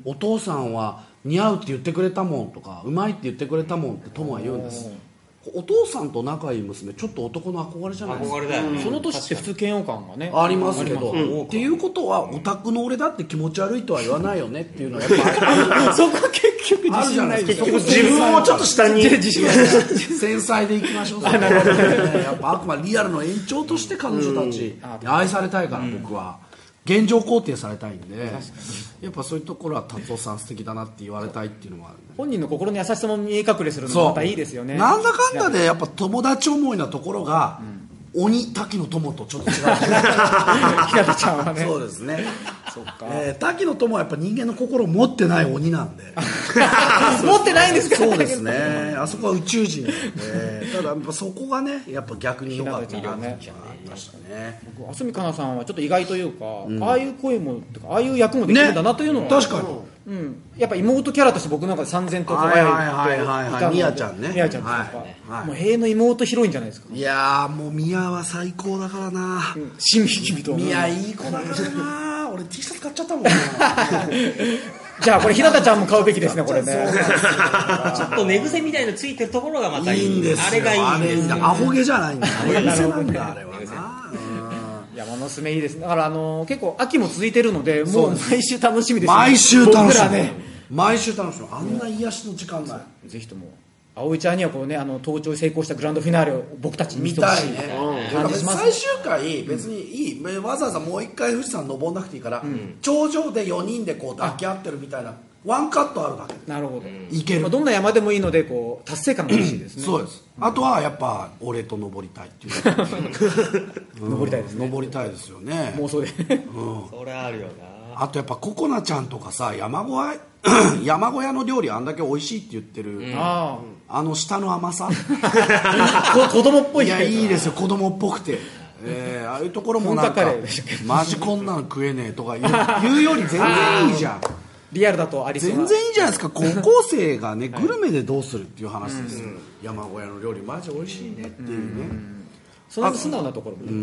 Speaker 2: お父さんは似合うって言ってくれたもんとかうまいって言ってくれたもんって友は言うんです。お父さんと仲いい娘ちょっと男の憧れじゃないですか。
Speaker 3: 憧れだよね。
Speaker 5: その年って普通嫌悪感がね
Speaker 2: ありますけど、うん、っていうことはオタクの俺だって気持ち悪いとは言わないよねっていうのはやっぱ
Speaker 5: そこ結局自信ないですけど
Speaker 4: 自分をちょっと下に
Speaker 2: 繊細でいきましょうやっぱあくまでリアルの延長として彼女たち愛されたいから僕は現状肯定されたいんでやっぱそういうところは達夫さん素敵だなって言われたいっていうのもある、ね、
Speaker 5: 本人の心の優しさも見え隠れするのもまたいいですよね。
Speaker 2: なんだかんだでやっぱ友達思いなところが、うん、鬼滝野友とちょっと違うひな
Speaker 5: たちゃんはね
Speaker 2: そうですねそっか、えー、滝野友はやっぱ人間の心を持ってない鬼なんで
Speaker 5: 持ってないんですか？
Speaker 2: そうですねあそこは宇宙人なんでただやっぱそこがねやっぱ逆に良かったなっていうのがありましたね。
Speaker 5: 僕渥美かなさんはちょっと意外というか、うん、ああいう声もとかああいう役もできるんだなというのは、
Speaker 2: ね、確かに、
Speaker 5: うん、やっぱ妹キャラとして僕の中で三千と輝いていたので
Speaker 2: ミヤちゃんね
Speaker 5: ミヤちゃんとか、はいはい、もう永遠の妹ヒロインじゃないですか。
Speaker 2: いやーもうミヤは最高だからな、
Speaker 5: うん、新君と
Speaker 2: ミヤいい子だからな俺 T シャツ買っちゃったもんな
Speaker 5: じゃあこれひなたちゃんも買うべきですねこれね
Speaker 3: ちょっと寝癖みたいのついてるところがまたいい
Speaker 2: いいんですよ。
Speaker 3: あれがいいんですよ。
Speaker 2: アホ毛じゃないんだ寝癖なんだあれはな
Speaker 5: 山のすめいいですね。だからあのー、結構秋も続いてるのでもう毎週楽しみです、ね、
Speaker 2: 毎週楽しみ、
Speaker 5: ね、
Speaker 2: 毎週楽しみあんな癒しの時間ない。
Speaker 5: ぜひとも葵ちゃんにはこう、ね、あの登頂成功したグランドフィナーレを僕たちに見てほしいね、
Speaker 2: うん、最終回別にいい、うん、わざわざもう一回富士山登んなくていいから、うん、頂上でよにんでこう抱き合ってるみたいなワンカットあるだけで
Speaker 5: なるほど
Speaker 2: いける、
Speaker 5: まあ、どんな山でもいいのでこう達成感が欲しいですね
Speaker 2: そうです。あとはやっぱ俺と登りたいっていう、
Speaker 5: うん、登りたいですね
Speaker 2: 登りたいですよね
Speaker 5: 妄想で、
Speaker 3: うん、それあるよな。
Speaker 2: あとやっぱココナちゃんとかさ山小屋山小屋の料理あんだけ美味しいって言ってる、うん、あ, あの下の甘さ
Speaker 5: 子供っぽい。
Speaker 2: いやいいですよ子供っぽくて、えー、ああいうところもなんかマジこんなの食えねえとか言 う, 言うより全然いいじゃん
Speaker 5: リアルだとありそうな
Speaker 2: 全然いいじゃないですか高校生がねグルメでどうするっていう話ですよ、うん、山小屋の料理マジ美味しいねっていうね、うん、
Speaker 5: その素直なところもね、うん、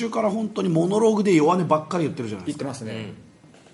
Speaker 2: 葵が途中から本当にモノローグで弱音ばっかり言ってるじゃないですか。
Speaker 5: 言ってますね、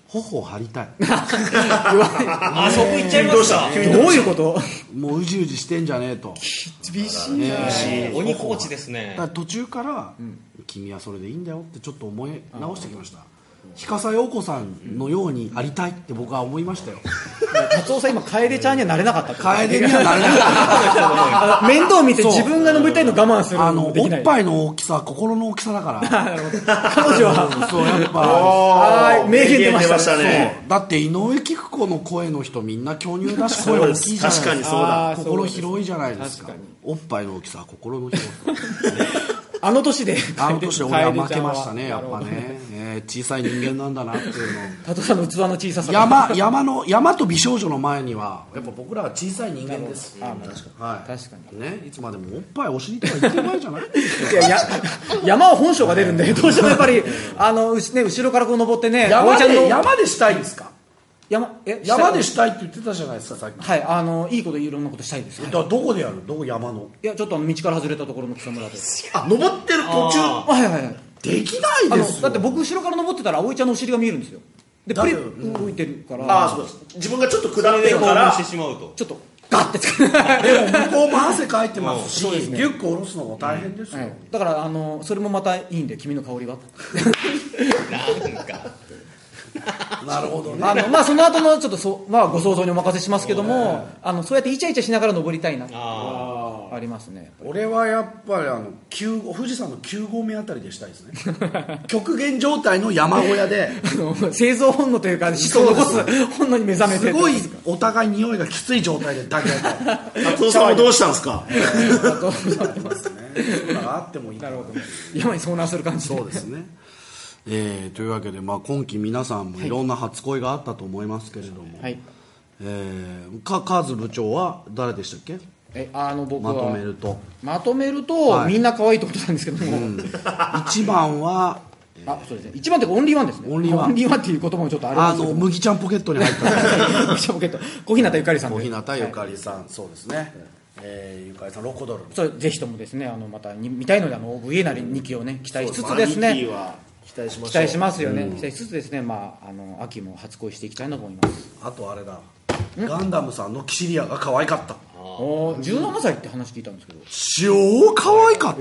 Speaker 2: 頬を張りたい
Speaker 3: あそこ行っちゃいました
Speaker 5: どういうこと？
Speaker 2: もううじうじしてんじゃねえと
Speaker 5: 厳しいな、
Speaker 3: えー、鬼コーチですね。
Speaker 2: だから途中から、うん、君はそれでいいんだよってちょっと思い直してきました。日笠陽子さんのようにありたいって僕は思いましたよ。
Speaker 5: 達夫さん今楓ちゃんにはなれなかった。
Speaker 2: 楓にはなれなかった。
Speaker 5: 面倒見て自分が登りたいの我慢するの
Speaker 2: あのおっぱいの大きさは心の大きさだから。
Speaker 5: 彼女は
Speaker 2: そうやっぱ
Speaker 5: はい名言出ました
Speaker 4: ね。
Speaker 2: だって井上貴子の声の人みんな巨乳だし声大きいじゃないですか。
Speaker 4: 確かにそうだ。
Speaker 2: 心広いじゃないですか。おっぱいの大きさは心の広さ。
Speaker 5: あの年で
Speaker 2: あの年で俺は負けましたねやっぱね、えー、小さい人間なんだなっていうの
Speaker 5: 達夫さんの器の小ささ
Speaker 2: 山山の山と美少女の前にはやっぱ僕らは小さい人間です。
Speaker 5: あ確かに、はい、確かに
Speaker 2: ね、いつまでもおっぱいお尻とか言ってる前じゃない
Speaker 5: いやや山は本性が出るんでどうしてもやっぱりあの、ね、後ろからこう登ってね
Speaker 2: 山で山でしたいんですか。
Speaker 5: 山え
Speaker 2: 山でしたいって言ってたじゃないですかさっき。
Speaker 5: はいあのいいこといろんなことしたいです。
Speaker 2: だからどこでやるどこ山の。
Speaker 5: いやちょっとあの道から外れたところの草むらで。
Speaker 4: あ登ってる途中。
Speaker 5: はいはいはい。
Speaker 2: できないですよ。
Speaker 5: だって僕後ろから登ってたら葵ちゃんのお尻が見えるんですよ。でプリッ動いてるから。
Speaker 4: ああそうです。自分がちょっと下ってるから
Speaker 3: してしまうと
Speaker 5: ちょっとガッてつく。
Speaker 2: でも向こうも汗かいてますし、リュック下ろすのも大変ですよ、
Speaker 5: はい、だからあのそれもまたいいんで君の香りは
Speaker 3: なんか
Speaker 2: なるほどね。
Speaker 5: あのまあその後のちょっとそ、まあ、ご想像にお任せしますけども、あのそうやってイチャイチャしながら登りたいなあありますね。
Speaker 2: 俺はやっぱりあのきゅう富士山のきゅう合目あたりでしたいですね。極限状態の山小屋で
Speaker 5: あの生存本能というか子孫を残す本能に目覚めて
Speaker 2: すごいお互い匂いがきつい状態で抱き合いたい。
Speaker 4: 達夫さんはどうしたんですか。
Speaker 2: そうですね。そういうのがあってもいい。
Speaker 5: なるほど。山に遭難する感じで。
Speaker 2: そうですね。えー、というわけで、まあ、今期皆さんもいろんな初恋があったと思いますけれども、はいえー、かカズ部長は誰でしたっけ。
Speaker 5: えあの僕は
Speaker 2: まとめると
Speaker 5: まとめると、はい、みんな可愛いってことなんですけども、うん、
Speaker 2: いちばんは
Speaker 5: あそうですね、いちばんってオンリーワンですね。
Speaker 2: オンリーワン、
Speaker 5: オンリーワンっていう言葉もちょっとあれなんですけど、
Speaker 2: あの麦ちゃんポケットに入った
Speaker 5: 麦ちゃんポケット小日向ゆかりさんで。
Speaker 2: 小日向ゆかりさん、はい、そうですね、えー、ゆかりさんロコドル、
Speaker 5: そうぜひともですねあのまた見たいのであの オーブイエー なりにきをね期待しつつですね、
Speaker 4: にきは期待しましょう。
Speaker 5: 期待しますよね、うん、期待しつつですね、まあ、あの秋も初恋していきたいなと思います。
Speaker 2: あとあれだガンダムさんのキシリアが可愛かった。
Speaker 5: おじゅうななさいって話聞いたんですけど
Speaker 2: 超可愛かった。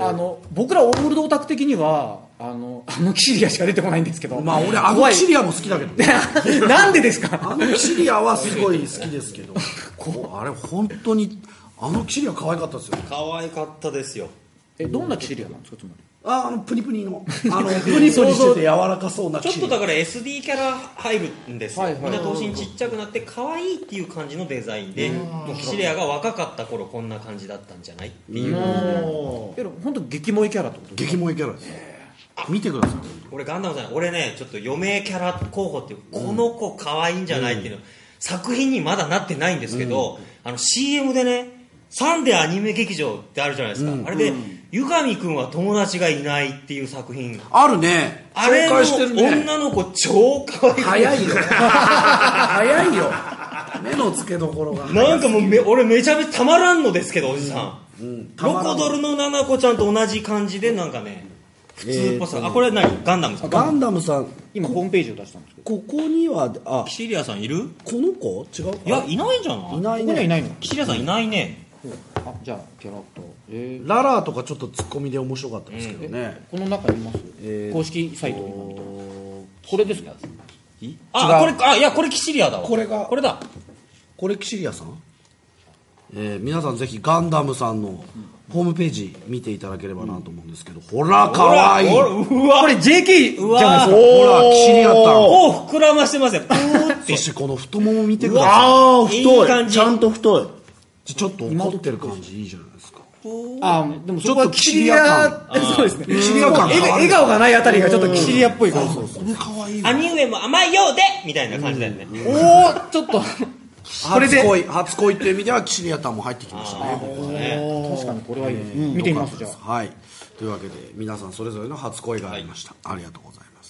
Speaker 5: あの僕らオールドオタク的にはあのあのキシリアしか出てこないんですけど、
Speaker 2: まあ俺あのキシリアも好きだけど
Speaker 5: なんでですか。
Speaker 2: あのキシリアはすごい好きですけどあれ本当にあのキシリア可愛かったですよ。
Speaker 3: 可愛かったですよ。
Speaker 5: えどんなキシリアなんですかつまり。
Speaker 2: ああのプニプニのあのプニプニしてて柔らかそうな
Speaker 3: ちょっとだから エスディー キャラ入るんですよ、はいはい、みんな頭身ちっちゃくなって可愛いっていう感じのデザインで、もうキシリアが若かった頃こんな感じだったんじゃないっていう。
Speaker 5: けど本当激萌えキャラってこと
Speaker 2: 激萌えキャラです。見てください。
Speaker 3: 俺ガンダムさん俺ねちょっと余命キャラ候補っていう、うん、この子可愛いんじゃないっていうの、うん、作品にまだなってないんですけど、うん、あの シーエム でねサンデーアニメ劇場ってあるじゃないですか、うん、あれで、うん、ゆかみくんは友達がいないっていう作品
Speaker 2: あるね。
Speaker 3: あれの女の子超可愛い。
Speaker 2: 早いよ早いよ目の付けどころが
Speaker 3: なんかもうめ俺めちゃめちゃたまらんのですけどおじさん、うんうん、ロコドルのななこちゃんと同じ感じでなんかね普通っぽさ、えー、あこれ何ガンダムさん
Speaker 2: ガンダムさん
Speaker 5: 今ホームページを出したんですけど
Speaker 2: ここにはあ
Speaker 3: キシリアさんいる。
Speaker 2: この子違うか。
Speaker 3: いやいないんじゃない。
Speaker 2: いないね。
Speaker 5: ここにはいないの。
Speaker 3: キシリアさんいないね、
Speaker 5: うん、あじゃあキャラクター、えー、
Speaker 2: ララーとかちょっとツッコミで面白かったですけどね、
Speaker 5: うん、この中にいます、えー、公式サイトにこれですか。
Speaker 3: あこれあいやこれキシリアだわ。
Speaker 2: これが
Speaker 3: これだ
Speaker 2: これキシリアさん、えー、皆さんぜひガンダムさんのホームページ見ていただければなと思うんですけど、ほらかわいい。
Speaker 5: うわこれ ジェーケー じゃないですか。
Speaker 2: ほらキシリアタン
Speaker 3: お膨らましてますよ。
Speaker 2: そしてこの太もも見てください。
Speaker 4: ああ太い、
Speaker 3: いい感じ。
Speaker 4: ちゃんと太い。
Speaker 2: ちょっと怒ってる感じいいじゃないですか。
Speaker 5: あでもそこはキシリアそうですね。
Speaker 2: キシリア感
Speaker 5: 笑顔がないあたりがちょっとキシリアっぽい感じ。
Speaker 2: そうそうそう。これ可愛い。
Speaker 3: 兄上も甘いようでみたいな感じだよね。
Speaker 5: おおちょっと
Speaker 2: これで初恋初恋っていう意味ではキシリアタンも入ってきましたね。
Speaker 5: 確かにこれはいいですね。見てみますじゃあ。
Speaker 2: はい。というわけで皆さんそれぞれの初恋がありました。ありがとうございます。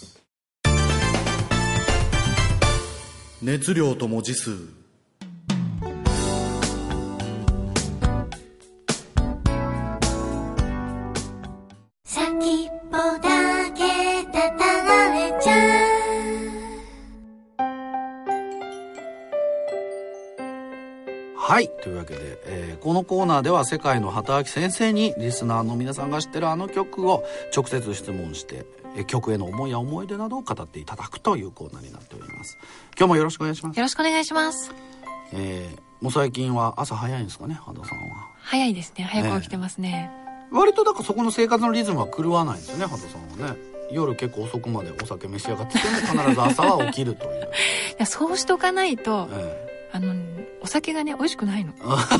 Speaker 2: 熱量と文字数。
Speaker 6: 先っぽだけたたがれちゃう
Speaker 2: はい、というわけで、えー、このコーナーでは世界の畑明先生にリスナーの皆さんが知ってるあの曲を直接質問して、えー、曲への思いや思い出などを語っていただくというコーナーになっております。今日もよろしくお願いします。
Speaker 6: よろしくお願いします。
Speaker 2: えー、もう最近は朝早いんですかね、羽田さんは。
Speaker 6: 早いですね、早く起きてますね。
Speaker 2: えー、割とだからそこの生活のリズムは狂わないんですよね、羽田さんはね。夜結構遅くまでお酒召し上がってても必ず朝は起きるというい
Speaker 6: やそうしておかないと、ええ、あのお酒がね美味しくないの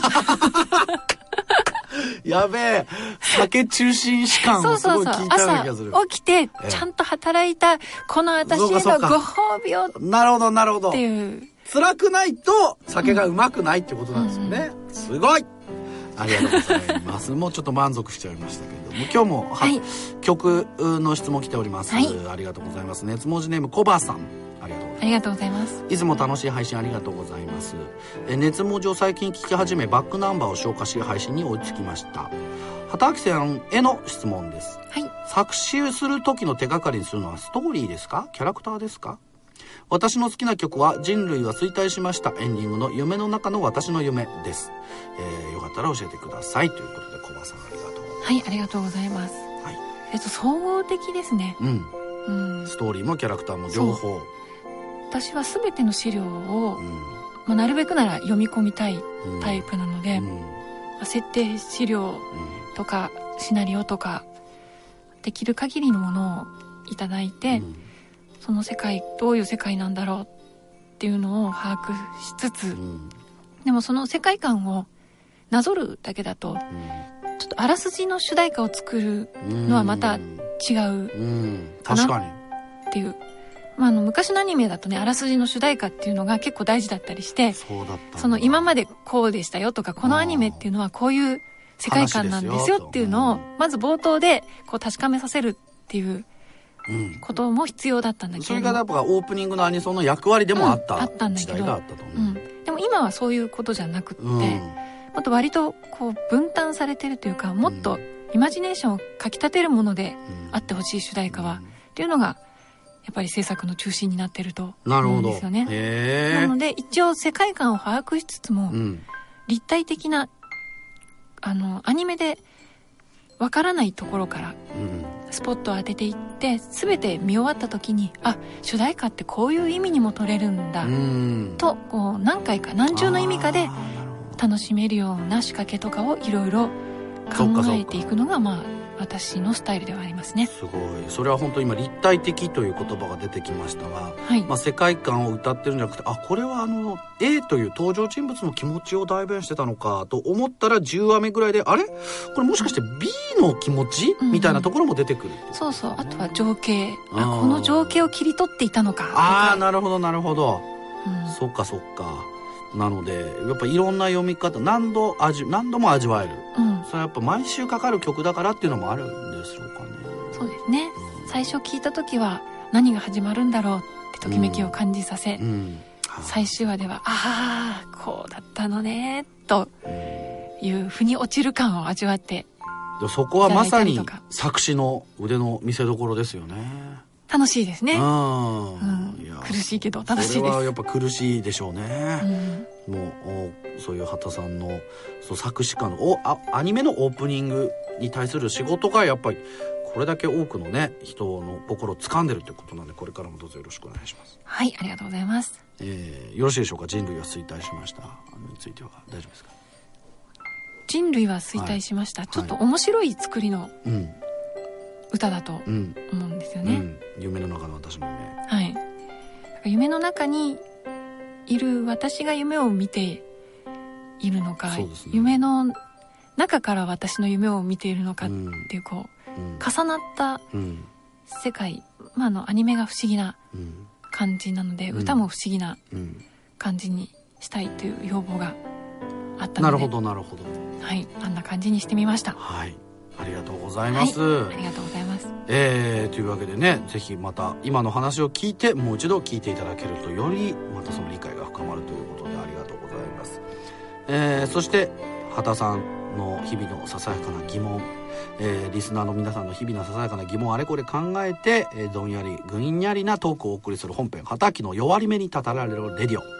Speaker 2: やべえ酒中心士感をすごい聞いたような気がする。
Speaker 6: 朝起きてちゃんと働いたこの私へのご褒美を
Speaker 2: なるほどなるほど
Speaker 6: っていう
Speaker 2: 辛くないと酒がうまくないってことなんですよね、うん、すごいありがとうございますもうちょっと満足しちゃいましたけども今日も、はい、曲の質問来ております、はい、ありがとうございます。熱文字ネームコバさんありがとうございます。
Speaker 6: ありがとうございます。
Speaker 2: いつも楽しい配信ありがとうございます。え熱文字を最近聞き始めバックナンバーを消化し配信に追いつきました。畑明さんへの質問です、
Speaker 6: はい、
Speaker 2: 作詞する時の手がかりにするのはストーリーですかキャラクターですか。私の好きな曲は人類は衰退しましたエンディングの夢の中の私の夢です、えー、よかったら教えてくださいということでコバさんありがとう。
Speaker 6: はいありがとうございます、はい、えっと総合的ですね、
Speaker 2: うんうん、ストーリーもキャラクターも両方。
Speaker 6: 私は全ての資料を、うんまあ、なるべくなら読み込みたいタイプなので、うんまあ、設定資料とか、うん、シナリオとかできる限りのものをいただいて、うんその世界どういう世界なんだろうっていうのを把握しつつ、うん、でもその世界観をなぞるだけだと、うん、ちょっとあらすじの主題歌を作るのはまた違うかなっていう、うんうん、まあ、あの昔のアニメだとねあらすじの主題歌っていうのが結構大事だったりして、
Speaker 2: そうだった、
Speaker 6: その今までこうでしたよとかこのアニメっていうのはこういう世界観なんですよっていうのをまず冒頭でこう確かめさせるっていううん、ことも必要だったんだけど、
Speaker 2: それがやっぱオープニングのアニソンの役割でもあった、うん、あったんだけど時代があったと思う、うん、
Speaker 6: でも今はそういうことじゃなくって、うん、もっと割とこう分担されてるというかもっとイマジネーションをかきたてるものであってほしい主題歌は、うん、っていうのがやっぱり制作の中心になってると思うんですよね。
Speaker 2: へー。
Speaker 6: なので一応世界観を把握しつつも、うん、立体的なあのアニメでわからないところからスポットを当てていって全て見終わった時にあ主題歌ってこういう意味にも取れるんだとこう何回か何重の意味かで楽しめるような仕掛けとかをいろいろ考えていくのがまあ私のスタイルではありますね。
Speaker 2: すごい。それは本当今立体的という言葉が出てきましたが、
Speaker 6: はい、
Speaker 2: まあ、世界観を歌ってるんじゃなくてあこれはあの A という登場人物の気持ちを代弁してたのかと思ったらじゅうわめぐらいであれこれもしかして B の気持ち、うん、みたいなところも出てくる、
Speaker 6: うん、そうそう。あとは情景あこの情景を切り取っていたのかとか
Speaker 2: ああなるほどなるほど、うん、そっかそっか。なのでやっぱいろんな読み方何度味何度も味わえる、うん、それはやっぱ毎週かかる曲だからっていうのもあるんでしょうかね。
Speaker 6: そうですね、うん、最初聞いた時は何が始まるんだろうってときめきを感じさせ、うんうん、最終話ではああこうだったのねという腑に落ちる感を味わって
Speaker 2: そこはまさに作詞の腕の見せ所ですよね。
Speaker 6: 楽しいですね、
Speaker 2: うんうん、
Speaker 6: いや苦しいけど楽しいです。
Speaker 2: それはやっぱ苦しいでしょうね、うん、もうそういう畑さんのそう作詞家のおあアニメのオープニングに対する仕事がやっぱりこれだけ多くのね人の心を掴んでるということなんでこれからもどうぞよろしくお願いします。
Speaker 6: はいありがとうございます、
Speaker 2: えー、よろしいでしょうか。人類は衰退しましたについては大丈夫ですか。
Speaker 6: 人類は衰退しました、はい、ちょっと面白い作りの、うん歌だと思うんですよね、うんうん、
Speaker 2: 夢の中の私の夢。
Speaker 6: はい。夢の中にいる私が夢を見ているのか、ね、夢の中から私の夢を見ているのかっていうこう、うん、重なった世界、まあ、あのアニメが不思議な感じなので、うん、歌も不思議な感じにしたいという要望があったので、
Speaker 2: なるほどなるほど。
Speaker 6: はい、あんな感じにしてみました。
Speaker 2: はい。ありがとうございます、
Speaker 6: はい、ありがとうございます、
Speaker 2: えー、というわけでねぜひまた今の話を聞いてもう一度聞いていただけるとよりまたその理解が深まるということでありがとうございます、えー、そして畑さんの日々のささやかな疑問、えー、リスナーの皆さんの日々のささやかな疑問あれこれ考えて、えー、どんやりぐんやりなトークをお送りする本編畑明の弱り目にたたられるレディオ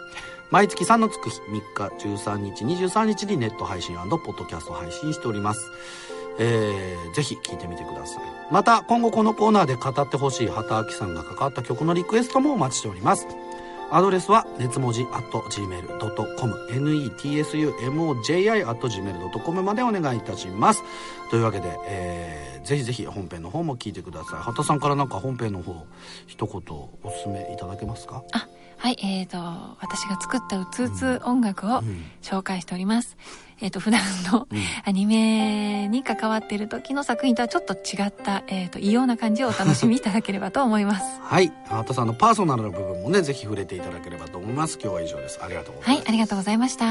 Speaker 2: 毎月さんのつく日みっか、じゅうさんにち、にじゅうさんにちにネット配信&ポッドキャスト配信しております。えー、ぜひ聞いてみてください。また今後このコーナーで語ってほしい畑明さんが関わった曲のリクエストもお待ちしております。アドレスは熱文字 アットジーメールドットコム ネッツモジアットジーメールドットコム までお願いいたします。というわけで、えー、ぜひぜひ本編の方も聞いてください。畑さんからなんか本編の方一言お勧めいただけますか？
Speaker 6: あ、はい、えーと私が作ったうつうつ音楽を紹介しております。うん、えーと普段のアニメに関わっている時の作品とはちょっと違った、えーと異様な感じをお楽しみいただければと思います。
Speaker 2: はい、畑さんのパーソナルな部分もね、ぜひ触れていただければと思います。今日は以上です。ありがとうございます。
Speaker 6: はい、ありがとうございました。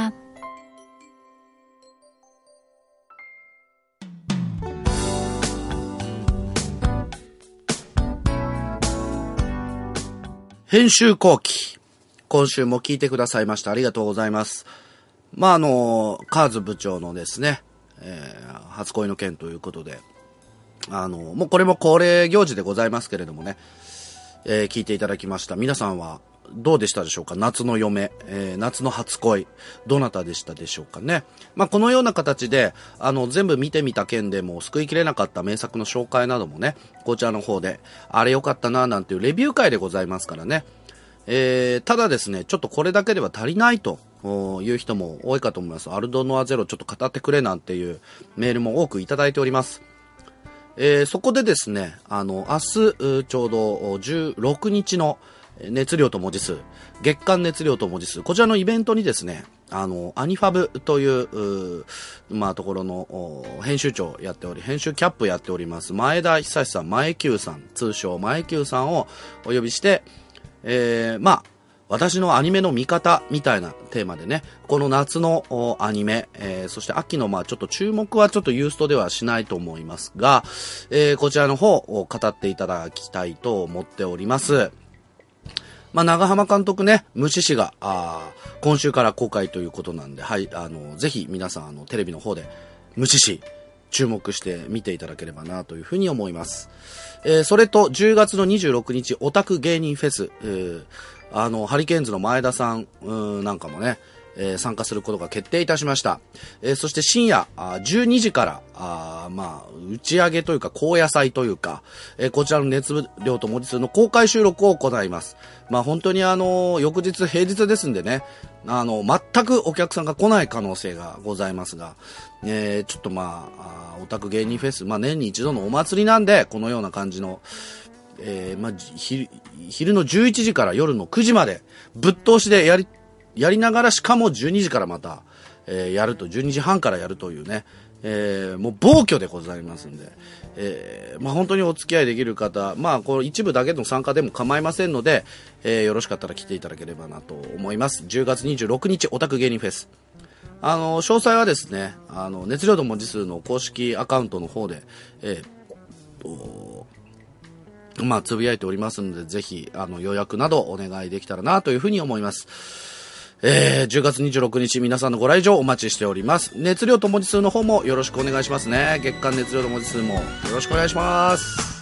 Speaker 2: 編集後期、今週も聞いてくださいましたありがとうございます。まああのカーズ部長のですね、えー、初恋の件ということで、あのもうこれも恒例行事でございますけれどもね、えー、聞いていただきました。皆さんはどうでしたでしょうか？夏の嫁、えー、夏の初恋、どなたでしたでしょうかね。まあこのような形であの全部見てみた件でも救いきれなかった名作の紹介などもね、こちらの方であれ良かったななんていうレビュー会でございますからね。えー、ただですね、ちょっとこれだけでは足りないという人も多いかと思います。アルドノアゼロちょっと語ってくれなんていうメールも多くいただいております。えー、そこでですね、あの明日ちょうどじゅうろくにちの熱量と文字数、月間熱量と文字数、こちらのイベントにですね、あのアニファブという、うまあところの編集長やっており、編集キャップやっております前田久志さん、前 Q さん、通称前 Q さんをお呼びして、えー、まあ私のアニメの見方みたいなテーマでね、この夏のアニメ、えー、そして秋のまあちょっと注目はちょっとユーストではしないと思いますが、えー、こちらの方を語っていただきたいと思っております。まあ、長浜監督ね、虫師があ今週から公開ということなんで、はい、あのぜひ皆さんあのテレビの方で虫師注目して見ていただければなというふうに思います。えー、それとじゅうがつのにじゅうろくにちオタク芸人フェス、えー、あのハリケーンズの前田さんなんかもね、えー、参加することが決定いたしました。えー、そして深夜あじゅうにじからあまあ打ち上げというか高野祭というか、えー、こちらの熱量と文字数の公開収録を行います。まあ本当にあの翌日平日ですんでね、あの全くお客さんが来ない可能性がございますが、えー、ちょっとまあオタク芸人フェス、まあ年に一度のお祭りなんでこのような感じの、えー、まあ昼、昼のじゅういちじから夜のくじまでぶっ通しでやりやりながら、しかもじゅうにじからまた、えー、やると、じゅうにじはんからやるというね、えー、もう暴挙でございますんで、えー、まあ本当にお付き合いできる方、まあこの一部だけの参加でも構いませんので、えー、よろしかったら来ていただければなと思います。じゅうがつにじゅうろくにちオタク芸人フェス。あの、詳細はですね、あの、熱量と文字数の公式アカウントの方で、えー、まあつぶやいておりますので、ぜひ、あの、予約などお願いできたらなというふうに思います。えー、じゅうがつにじゅうろくにち皆さんのご来場お待ちしております。熱量と文字数の方もよろしくお願いしますね。月間熱量と文字数もよろしくお願いします。